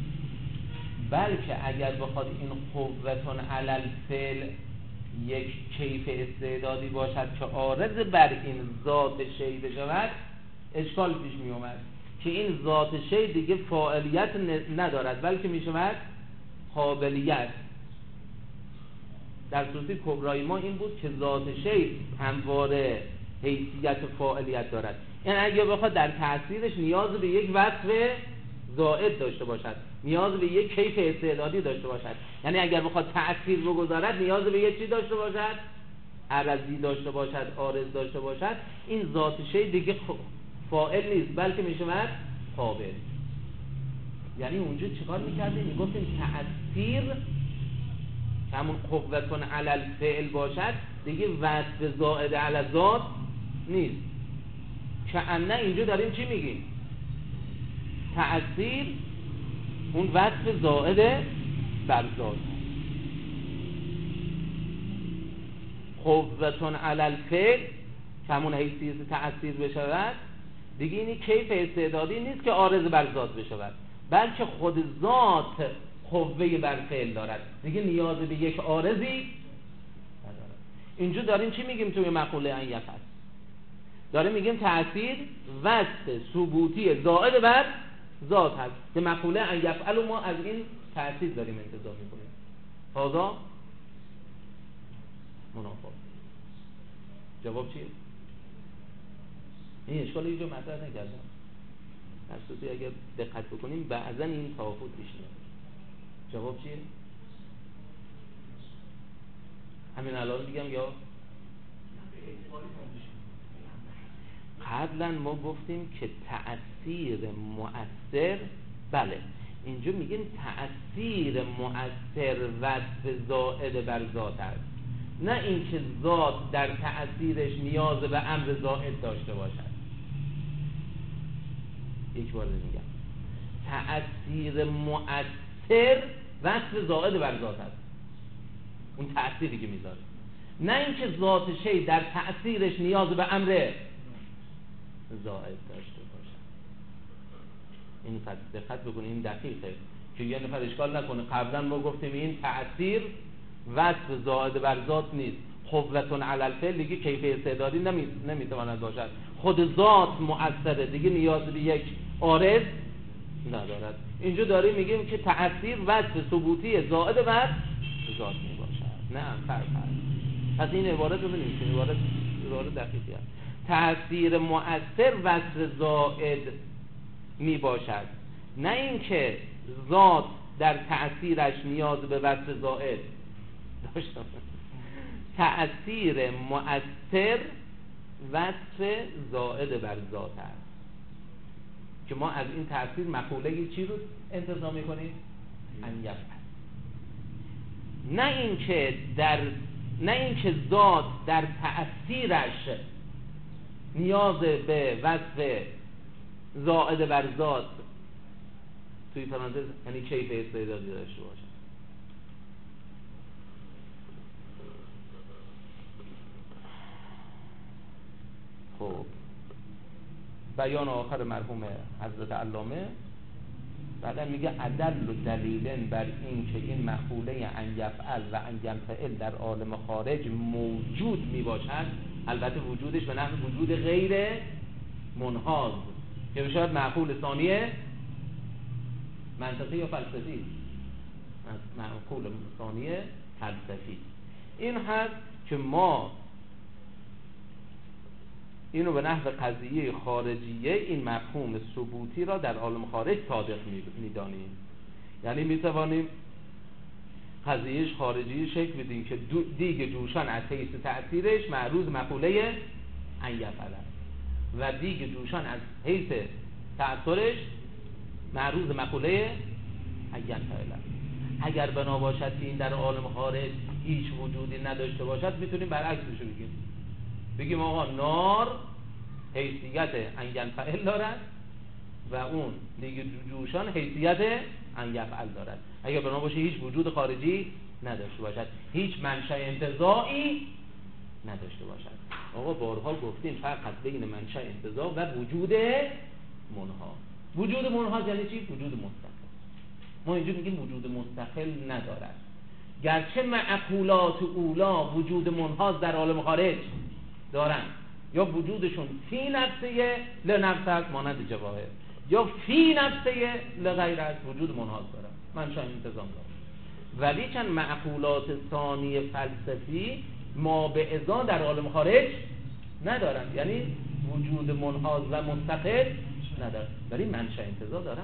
Speaker 1: بلکه اگر بخواد این قوتون علی الفعل یک کیف استعدادی باشد که عارض بر این ذات شیء بشود، اشکال پیش می اومد که این ذات شیء دیگه فاعلیت ندارد بلکه می شود قابلیت. در صورت کبرای ما این بود که ذات شیء همواره حیثیت فاعلیت دارد. یعنی اگه بخواد در تأثیرش نیاز به یک وصف زائد داشته باشد، نیاز به یک کیف استعدادی داشته باشد، یعنی اگر بخواد تأثیر بگذارد نیاز به یک چی داشته باشد، عرضی داشته باشد، عارض داشته باشد، این ذات شیء دیگه فاعل نیست بلکه میشود قابل. یعنی اونجا چیکار میکردیم؟ میگفتیم تأثیر همون قوتون علی الفعل باشد دیگه وصف زائد علی ذات نیست. که انه اینجا داریم چی میگیم؟ تأثیر اون وصف زائد بر ذات، قوتون علی الفعل که همون حیثیت تأثیر بشود دیگه اینی کیف استعدادی نیست که عارض بر ذات بشود، بلکه خود ذات قوه بر فعل دارد، دیگه نیاز به یک عارضی ندارد. اینجا داریم چی میگیم توی مقوله ان یفعل؟ داریم میگیم تأثیر وصف ثبوتی زائد بر ذات هست که مقوله ان یفعل ما از این تأثیر داریم انتزاع میکنیم. هذا منافات. جواب چیه؟ این اشکال اینجا مطرح نکردم. در صورتی اگر دقت بکنیم بعضا این توافق پیش میاد. جواب چیه؟ همین الان میگم یا قبلا ما گفتیم که تأثیر مؤثر، بله اینجا میگیم تأثیر مؤثر وصف زائد بر ذات است، نه اینکه ذات در تأثیرش نیاز به امر زائد داشته باشد. یک بار میگم تأثیر مؤثر وصف زائد بر ذات است، اون تأثیری که میذاره، نه اینکه ذات شی در تأثیرش نیاز به امر زائد داشته باشد. این دقت بکنید، این دقیقه که یه نفر اشکال نکنه قبلا ما گفتیم این تأثیر وصف زائد بر ذات نیست، قوتون علی الفعل دیگه کیف استعدادی نمی... نمیتواند باشد، خود ذات مؤثره دیگه نیاز به یک عارض ندارد. اینجا داریم میگیم که تأثیر وصف ثبوتی زائد بر ذات می باشد. نه فرق فرق. پس این عبارت رو بنویسیم، عبارت عبارت دقیقی است. تأثیر مؤثر وصف زائد می باشد، نه اینکه ذات در تأثیرش نیاز به وصف زائد داشته. تأثیر مؤثر وصف زائد بر ذات است که ما از این تأثیر مقوله چی رو انتظار میکنیم؟ ان یفعل. نه اینکه در نه اینکه ذات در تأثیرش نیاز به وصف زائد بر ذات توی پرانتز یعنی کیف استعدادی داشته باشه. خب بیان آخر مرحوم حضرت علامه بعدا میگه عدل و دلیلن بر این که این مقوله ان یفعل و ان ینفعل در عالم خارج موجود میباشد، البته وجودش به نحو وجود غیر منحاز که بشاید معقول ثانیه منطقی یا فلسفی، معقول ثانیه فلسفی. این هست که ما اینو به نحو قضیه خارجیه این مفهوم ثبوتی را در عالم خارج صادق میدانیم. یعنی میتوانیم قضیهش خارجی شکل بدیم که دیگ جوشان از حیث تأثیرش معروض مقوله ان یفعل و دیگ جوشان از حیث تأثیرش معروض مقوله ان ینفعل. اگر بنا باشد که این در عالم خارج هیچ وجودی نداشته باشد میتونیم برعکسش بگیم، بگیم آقا نار حیثیت ان ینفعل دارد و اون دیگه جوشان حیثیت ان یفعل دارد. اگر بنا باشه هیچ وجود خارجی نداشته باشد، هیچ منشأ انتزاعی نداشته باشد. آقا بارها گفتیم فرق هست بین منشأ انتزاع و وجود منحاز. وجود منحاز یعنی چی؟ وجود مستقل. ما اینجا میگیم وجود مستقل ندارد، گرچه معقولات اولا وجود منحاز در عالم خارج دارن، یا وجودشون فی نفسه لنفس است مانند جواهر، یا فی نفسه لغیر است وجود منحاز دارن، منشأ انتزاع دارن. ولی چند معقولات ثانی فلسفی ما به ازا در عالم خارج ندارن، یعنی وجود منحاز و مستقل ندارن ولی منشأ انتزاع دارن.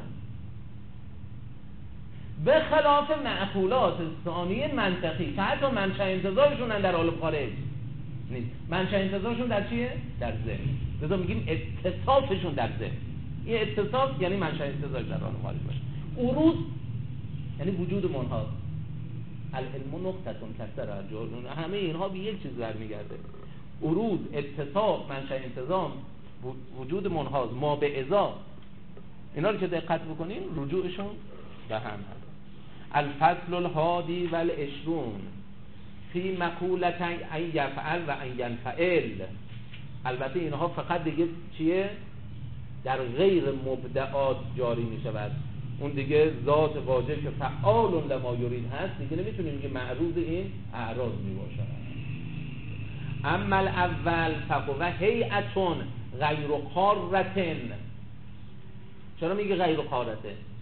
Speaker 1: به خلاف معقولات ثانی منطقی که حتی منشأ انتزاعشون در عالم خارج نیست. منشأ انتزاعشون در چیه؟ در ذهن. لذا میگیم اتصافشون در ذهن. این اتصاف یعنی منشأ انتزاع در عالم خارج باشه. عروض یعنی وجود منحاز. العلم نقطتون کسر ارجل، همه اینها به یک چیز برمیگرده. عروض، اتصاف، منشأ انتزاع، وجود منحاز، ما به ازا، اینا رو که دقت بکنین رجوعشون به هم هست. الفصل الهادی و العشرون فی مقولت ان یفعل و ان ینفعل. البته اینها فقط دیگه چیه؟ در غیر مبدعات جاری می شود. اون دیگه ذات واجب که فعال لما یرید هست دیگه نمیتونیم که معروض این اعراض می باشد. اما الاول فهو هیئتون غیر قارة. چرا میگه غیر قارة؟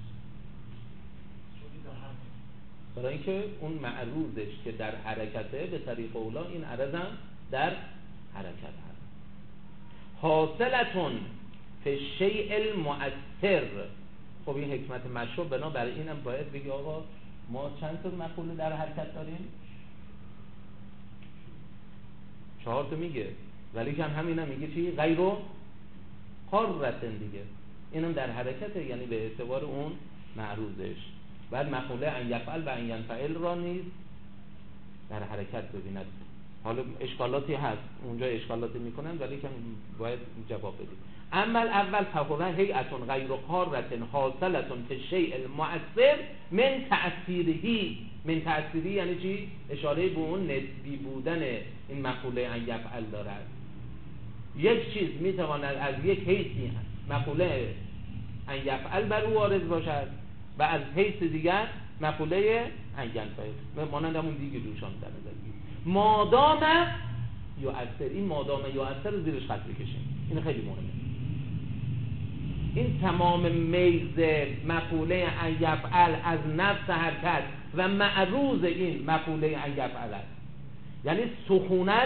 Speaker 1: برای اینکه اون معروضش که در حرکته به طریق اولا این عرض هم در حرکت هست. حاصلتون فی الشیء المؤثر. خب این حکمت مشروع بنا برای اینم باید بگی آقا ما چند تا مقوله در حرکت داریم؟ چهار تا میگه، ولی که همین هم میگه چی؟ غیر قارة دیگه، اینم در حرکته، یعنی به اعتبار اون معروضش. بعد مقوله ان یفعل و ان ینفعل را نیز در حرکت ببیند. حالا اشکالاتی هست اونجا اشکالاتی میکنن ولی که باید جواب بدید. اما اول فهو هیئتون غیر قارة حاصلة فی الشیء المؤثر من تأثیره. من تأثیره یعنی چی؟ اشاره به اون نسبی بودن این مقوله ان یفعل دارد. یک چیز میتواند از یک حیثی مقوله ان یفعل بر او وارد باشد و از حیث دیگر مقوله ان ینفعل، مانند همون دیگه جوشان در نظر بگیرید. مادام یؤثر، این مادام یؤثر رو زیرش خط بکشیم، این خیلی مهمه. این تمام میز مقوله ان یفعل از نفس حرکت و معروض این مقوله ان یفعل است. یعنی سکونت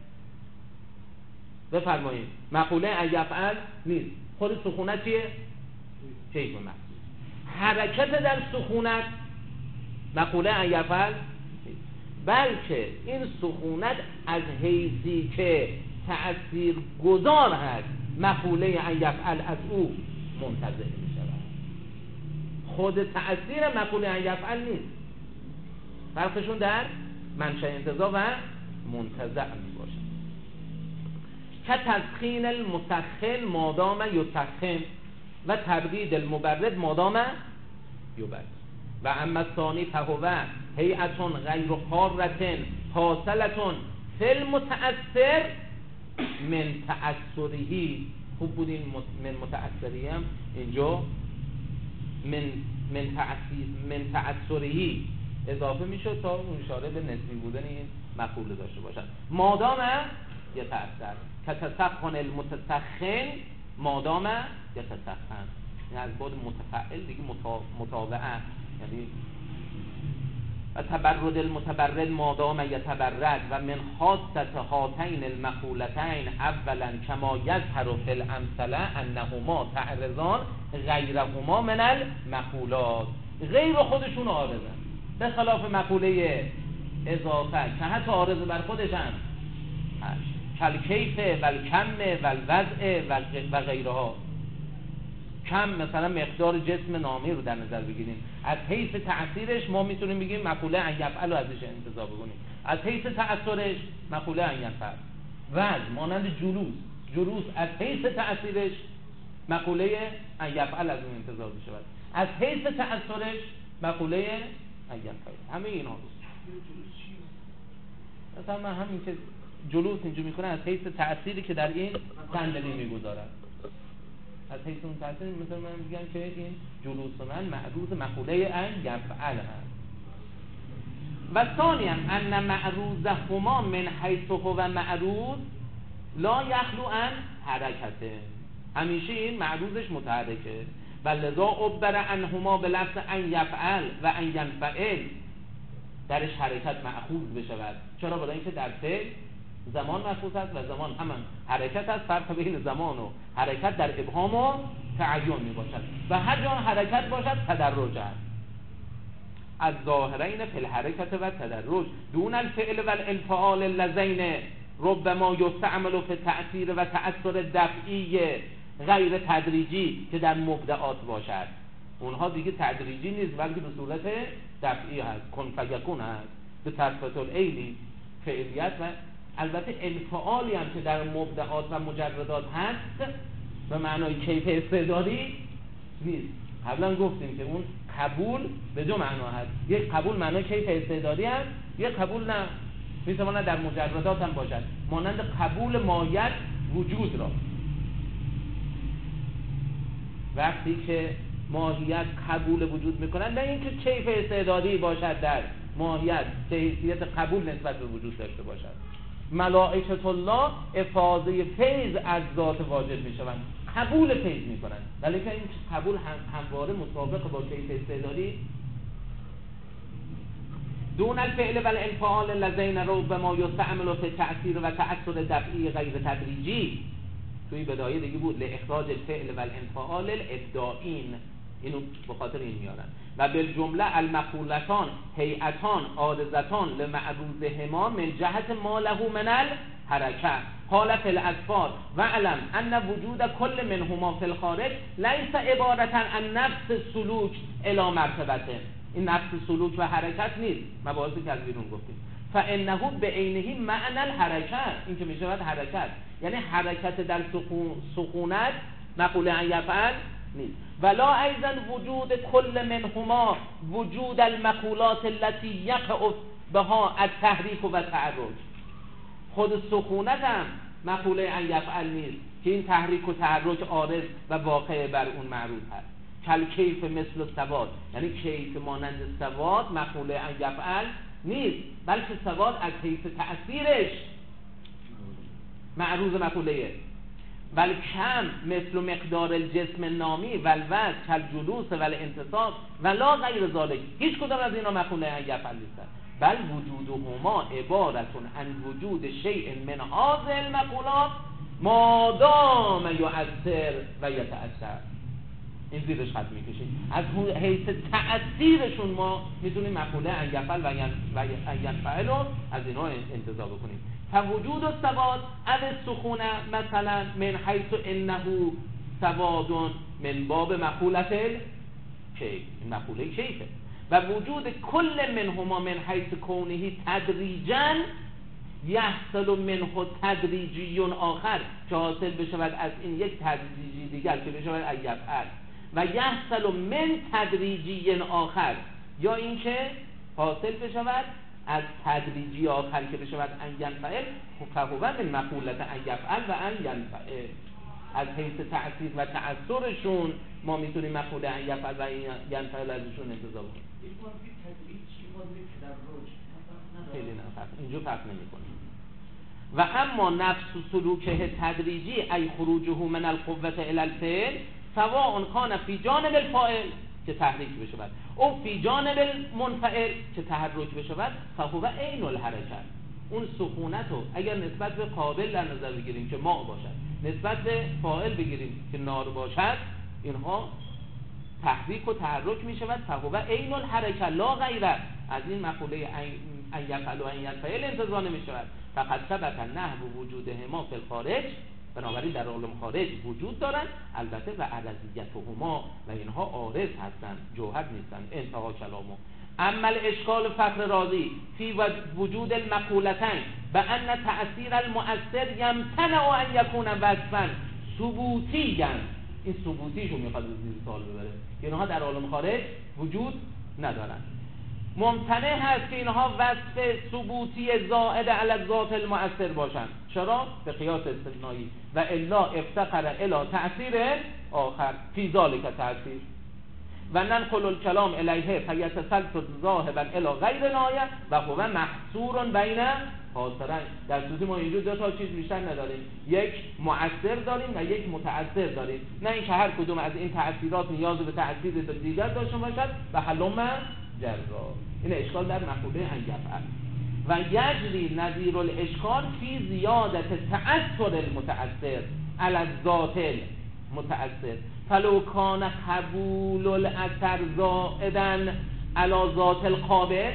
Speaker 1: بفرمایید مقوله ان یفعل نیست، خود سکونت چیه؟ کیف محسوس. حرکت در سکونت مقوله ان یفعل نیست، بلکه این سکونت از حیثی که تأثیر گذار هست مقوله ان یفعل از او منتزع می شود. خود تأثیر مقوله ان یفعل نیست، فرقشون در منشأ انتزاع و منتزع می باشد. که تسخین المسخن مادام یسخن و تبرید المبرد مادام یبرد. و اما ثانی فهو هیئتون غیر حارة حاصلة فی المتأثر من تأثری. خوب بود این من متأثری هم اینجا من من تأثیر من تأثری اضافه میشد تا اون اشاره به نسبی بودن این مفعول داشته باشد. مادام یتأثر که تسخن المتسخن مادام یتسخن، یعنی از بعد متفعل دیگه متابعه، یعنی و تبرد المتبرد مادام یتبرد. و من خاصة هاتین المقولتین اولا کما یظهر فی الامثله انهما تعرضان غیرهما من المقولات. غیر خودشون عارضن، به خلاف مقوله اضافه که حتی عارض بر خودش هم کل کیف و الکم و الوضع و غیرها. کم مثلا مقدار جسم نامی رو در نظر بگیریم، از حیث تأثیرش ما میتونیم بگیم مقوله ان یفعل رو ازش انتزاع بکنیم، از حیث تأثیرش مقوله ان یفعل. وضع مانند جلوس، جلوس از حیث تأثیرش مقوله ان یفعل از اون انتزاع بشه، از حیث تأثیرش مقوله ان یفعل. همه اینا مثلا من همین که جلوس اینجا میکنه از حیث تأثیری که در این صندلی میگذارن، از حیث اون تأثیر مثلا من میگم که این جلوس من معروض مقوله ان یفعل هست. و ثانیا ان معروضهما من حیث هو معروض لا یخلو عن حرکته، همیشه این معروضش متحرکه و لذا عبر عنهما به لفظ ان یفعل و ان ینفعل، درش حرکت مأخوذ بشود. چرا؟ برای اینکه در فعل زمان مخصوص است و زمان همان حرکت است. فرق بین زمان و حرکت در ابهام و تعین می باشد و هر جا حرکت باشد تدرج است. از ظاهرین فی الحرکت و تدرج دون الفعل و الانفعال اللذین ربما یستعمل فی تأثیر و تأثر دفعی غیر تدریجی که در مبدعات باشد. اونها دیگه تدریجی نیست بلکه به صورت دفعی هست، کن فیکون هست، به تصفیه العینی فعلیت. و البته انفعالی هم که در مبدعات و مجردات هست به معنای کیف استعدادی نیست. قبلا گفتیم که اون قبول به دو معنا هست، یک قبول معنای کیف استعدادی هست، یک قبول نه میتواند در مجردات هم باشد، مانند قبول ماهیت وجود را. وقتی که ماهیت قبول وجود میکنند، نه اینکه کیف استعدادی باشد در ماهیت به حیثیت قبول نسبت به وجود داشته باشد. ملائکه الله افاضه فیض از ذات واجب میشوند، قبول فیض میکنند، ولی که این قبول هم همواره مطابق با کیف استعدادی. دون الفعل و الانفعال اللذین ربما یستعمل فی تأثیر و تأثر دفعی غیر تدریجی. توی بدایه دیگه بود لاخراج الفعل و الانفعال الابداعین، اینو به خاطر این میارن. و بالجمله المقولتان هیئتان عارضتان لمعروضهما من جهت ما له من الحرکه حالت الاسفار و علم ان وجود کل منهما فی الخارج لیس عبارتا عن نفس سلوک الی مرتبته. این نفس سلوک و حرکت نیست، مباحثی که از بیرون گفتیم. فانه بعینه معنی الحرکه، این که میشود حرکت، یعنی حرکت در سکونت مقوله ان یفعل نیست. ولا ایضا وجود کل منهما وجود المقولات التي یقع بها التحریک و تعرج. خود سکونت هم مقوله ان یفعل نیست که این تحریک و تحرک عارض و واقع بر اون معروض هست. کل کیف مثل سواد، یعنی کیف مانند سواد مفعول ان یفعل نیست، بلکه سواد از حیث تأثیرش معروض مفعوله، بل کم مثل مقدار الجسم نامی و الوزن کل جلوس و الانتصاب و لا غیر ذالک، هیچ کدام از اینا مفعول ان یفعل نیستن، بل وجودهما عبارتون عن وجود شیء من هذه المفعولات ما دام یؤثر و یتأثر. این زیرش خط میکشیم، از حیث تأثیرشون ما میتونیم مفعول ان یفعل و ان ینفعل رو از اینا انتزاع بکنیم. فوجود السواد او السخونه مثلا من حیث انه سواد من باب مفعولت الکیف، این مفعوله کیفه، و وجود کل منهما من حیث کونه تدریجا یحصل منه تدریجی آخر که حاصل بشود از این یک تدریجی دیگر که بشود ان یفعل، و یحصل من تدریجی آخر، یا اینکه حاصل بشود از تدریجی آخر که بشود ان ینفعل، فهو من مفعولت ان یفعل و ان ینفعل. از حیث تأثیر و تأثرشون ما میتونیم مفعول ان یفعل و ان ینفعل ازشون انتزاع کنیم. خیلی نه فرق، اینجا فرق نمی‌کنه. و اما نفس سلوکه تدریجی ای خروجه من القوة الى الفعل سواء کان فی جانب الفاعل که تحریک بشود او فی جانب المنفعل که تحرک بشود، فهو عین الحرکت. اون سکونت رو اگر نسبت به قابل در نظر بگیریم که ماء باشد، نسبت به فاعل بگیریم که نار باشد، اینها تحریک و تحرک می شود، فهو عین الحرکت لا غیر. از این مفعوله ان یفعل و ان ینفعل انتزاع نمی شود. فقط ثبت نحو وجودهما فی الخارج، بنابراین در عالم خارج وجود دارند، البته و عرضیتهما و اینها عارض هستند، جوهر نیستند. انتها کلامو. اما الاشکال فخر رازی فی وجود المقولتین بان تأثیر المؤثر یمتنع ان یکون وصفا ثبوتیا، این ثبوتیشو میخواد زیر سوال ببره، اینها در عالم خارج وجود ندارند. ممتنع هست که اینها وصف ثبوتی زائد علی ذات المؤثر باشند. چرا؟ به قیاس استثنایی. و الا افتقر الی تأثیر آخر فی ذالک تأثیر و ننقل الکلام الیه فیتسلسل ذاهبا الی غیر نایه و هو محصور بین حاصرین. در صورتی ما اینجا دو تا چیز بیشتر نداریم، یک مؤثر داریم و یک متأثر داریم، نه اینکه هر کدوم از این تأثیرات نیاز به تأثیر دیگر داشته باشد و حلم جرا. این اشکال در مفعول ان یفعل. و یجری نظیر الاشکال فی زیادت تأثر المتأثر علی الذات المتأثر، فلو کان قبول الاثر زائدا علی ذات القابل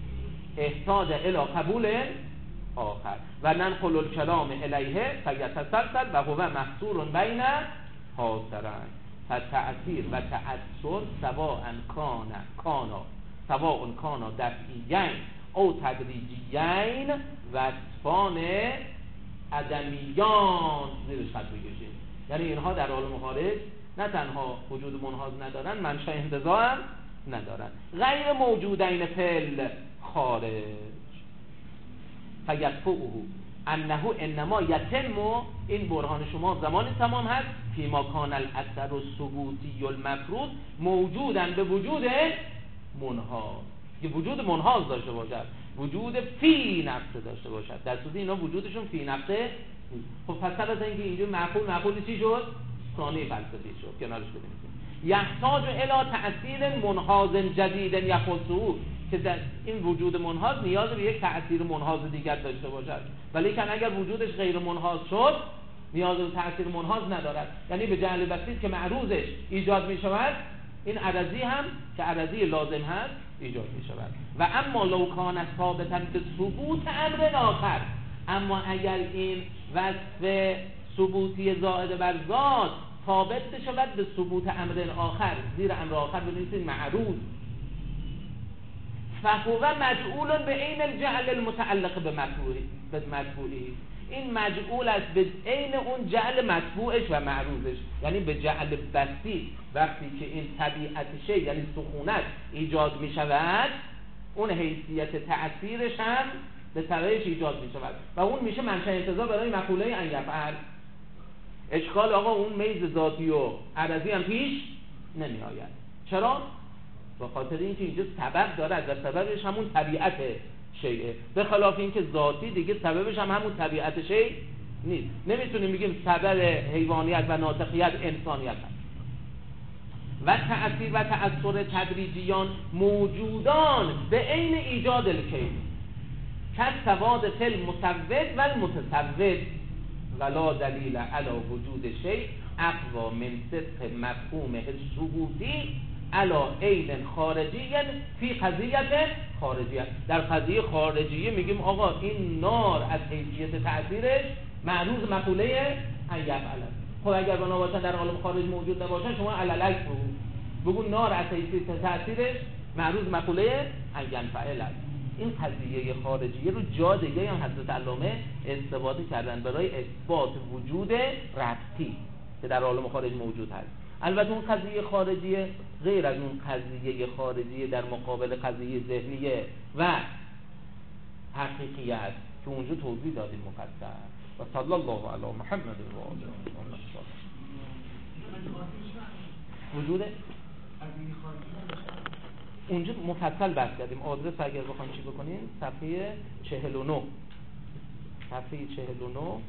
Speaker 1: احتاج الی قبول آخر و ننقل الکلام الیه فیتسلسل و هو محصور بین حاصرین. فتأثیر و تأثر سواء کان کانا سواء کانا دفعیین او تدریجیین وصفان عدمیان. زیرش خط بکشید، یعنی اینها در عالم خارج نه تنها وجود منحاز ندارن، منشأ انتزاع هم ندارن، غیر موجودین فل خارج. فیدفعه انه انما یتم، این برهان شما زمانی تمام هست فیما کان الاثر الثبوتی المفروض موجودن به وجود منحاز، که وجود منحاز داشته باشد، وجود فی نفسه داشته باشد. در صورت اینا وجودشون فی نفسه نیست. خب پس از اینکه اینجا معقول معقول چی شد؟ ثانی فلسفی شد. کنارش ببینید یحتاج الی تأثیر منحاز جدید یخصه، که در این وجود منحاز نیاز به یک تأثیر منحاز دیگر داشته باشد، ولی که اگر وجودش غیر منحاز شد نیاز به تأثیر منحاز ندارد، یعنی به جعل بسیط که معروضش ایجاد می شود، این عرضی هم که عرضی لازم هست ایجاد می شود. و اما لو کان ثابتا به ثبوت امر آخر، اما اگر این وصف ثبوتی زائد بر ذات ثابت شود به ثبوت امر آخر، زیر امر آخر بنویسید معروض، فهو مجعول به عین الجعل المتعلق به مطبوعی، این مجعول است به عین اون جعل مطبوعش و معروضش، یعنی به جعل بسیط. وقتی که این طبیعت شی یعنی سخونت ایجاد می شود، اون حیثیت تأثیرش هم به تبعش ایجاد می شود و اون میشه منشأ انتزاع برای مفعوله ان یفعل. اشکال آقا اون میز ذاتی و عرضی هم پیش نمی آید. چرا؟ به خاطر اینکه اینجا سبب دارد و سببش همون طبیعت شیء، به اینکه ذاتی دیگه سببش هم همون طبیعت شیء نیست. نمیتونیم بگیم سبب حیوانیت و ناطقیت انسانیت هست. و تأثیر و تأثیر تدریجیان موجودان به عین ایجاد الکیل کس سواد فل مسود و المتسود ولا دلیل علی وجود شیء اقوا من صدق مفهومه ثبوتی علی عین خارجی فی قضیه خارجیه. در قضیه خارجیه میگیم آقا این نار از حیثیت تأثیرش معروض مقوله ان یفعل. خب اگر بنابراین در عالم خارج موجود نباشه شما علالک بگو بگو نار از حیثیت تأثیرش معروض مقوله ان ینفعل است. این قضیه خارجیه رو جا دیگه هم حضرت علامه استفاده کردن برای اثبات وجود ربطی که در عالم خارج موجود هست. البته اون قضیه خارجیه غیر از اون قضیه خارجیه در مقابل قضیه ذهنیه و حقیقی است که اونجا توضیح دادیم مفصل. و صلی الله علی محمد و آله وجود اونجا مفصل بحث کردیم. آدرس اگر بخوایم چی بکنیم صفحه چهل و نه صفحه چهل و نه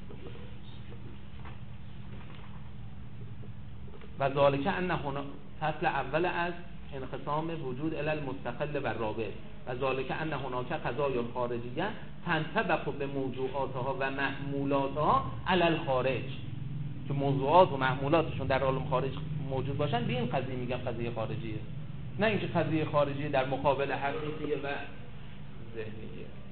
Speaker 1: و ذالک ان هنا فصل اول از انقسام وجود الی المستقل و رابط و ذالک ان هناک قضایا خارجیه تنطبق به موضوعاتها و محمولاتها علی الخارج، که موضوعات و محمولاتشون در عالم خارج موجود باشن. به این قضیه میگم قضیه خارجیه، نه اینکه قضیه خارجیه در مقابل حقیقیه و ذهنیه.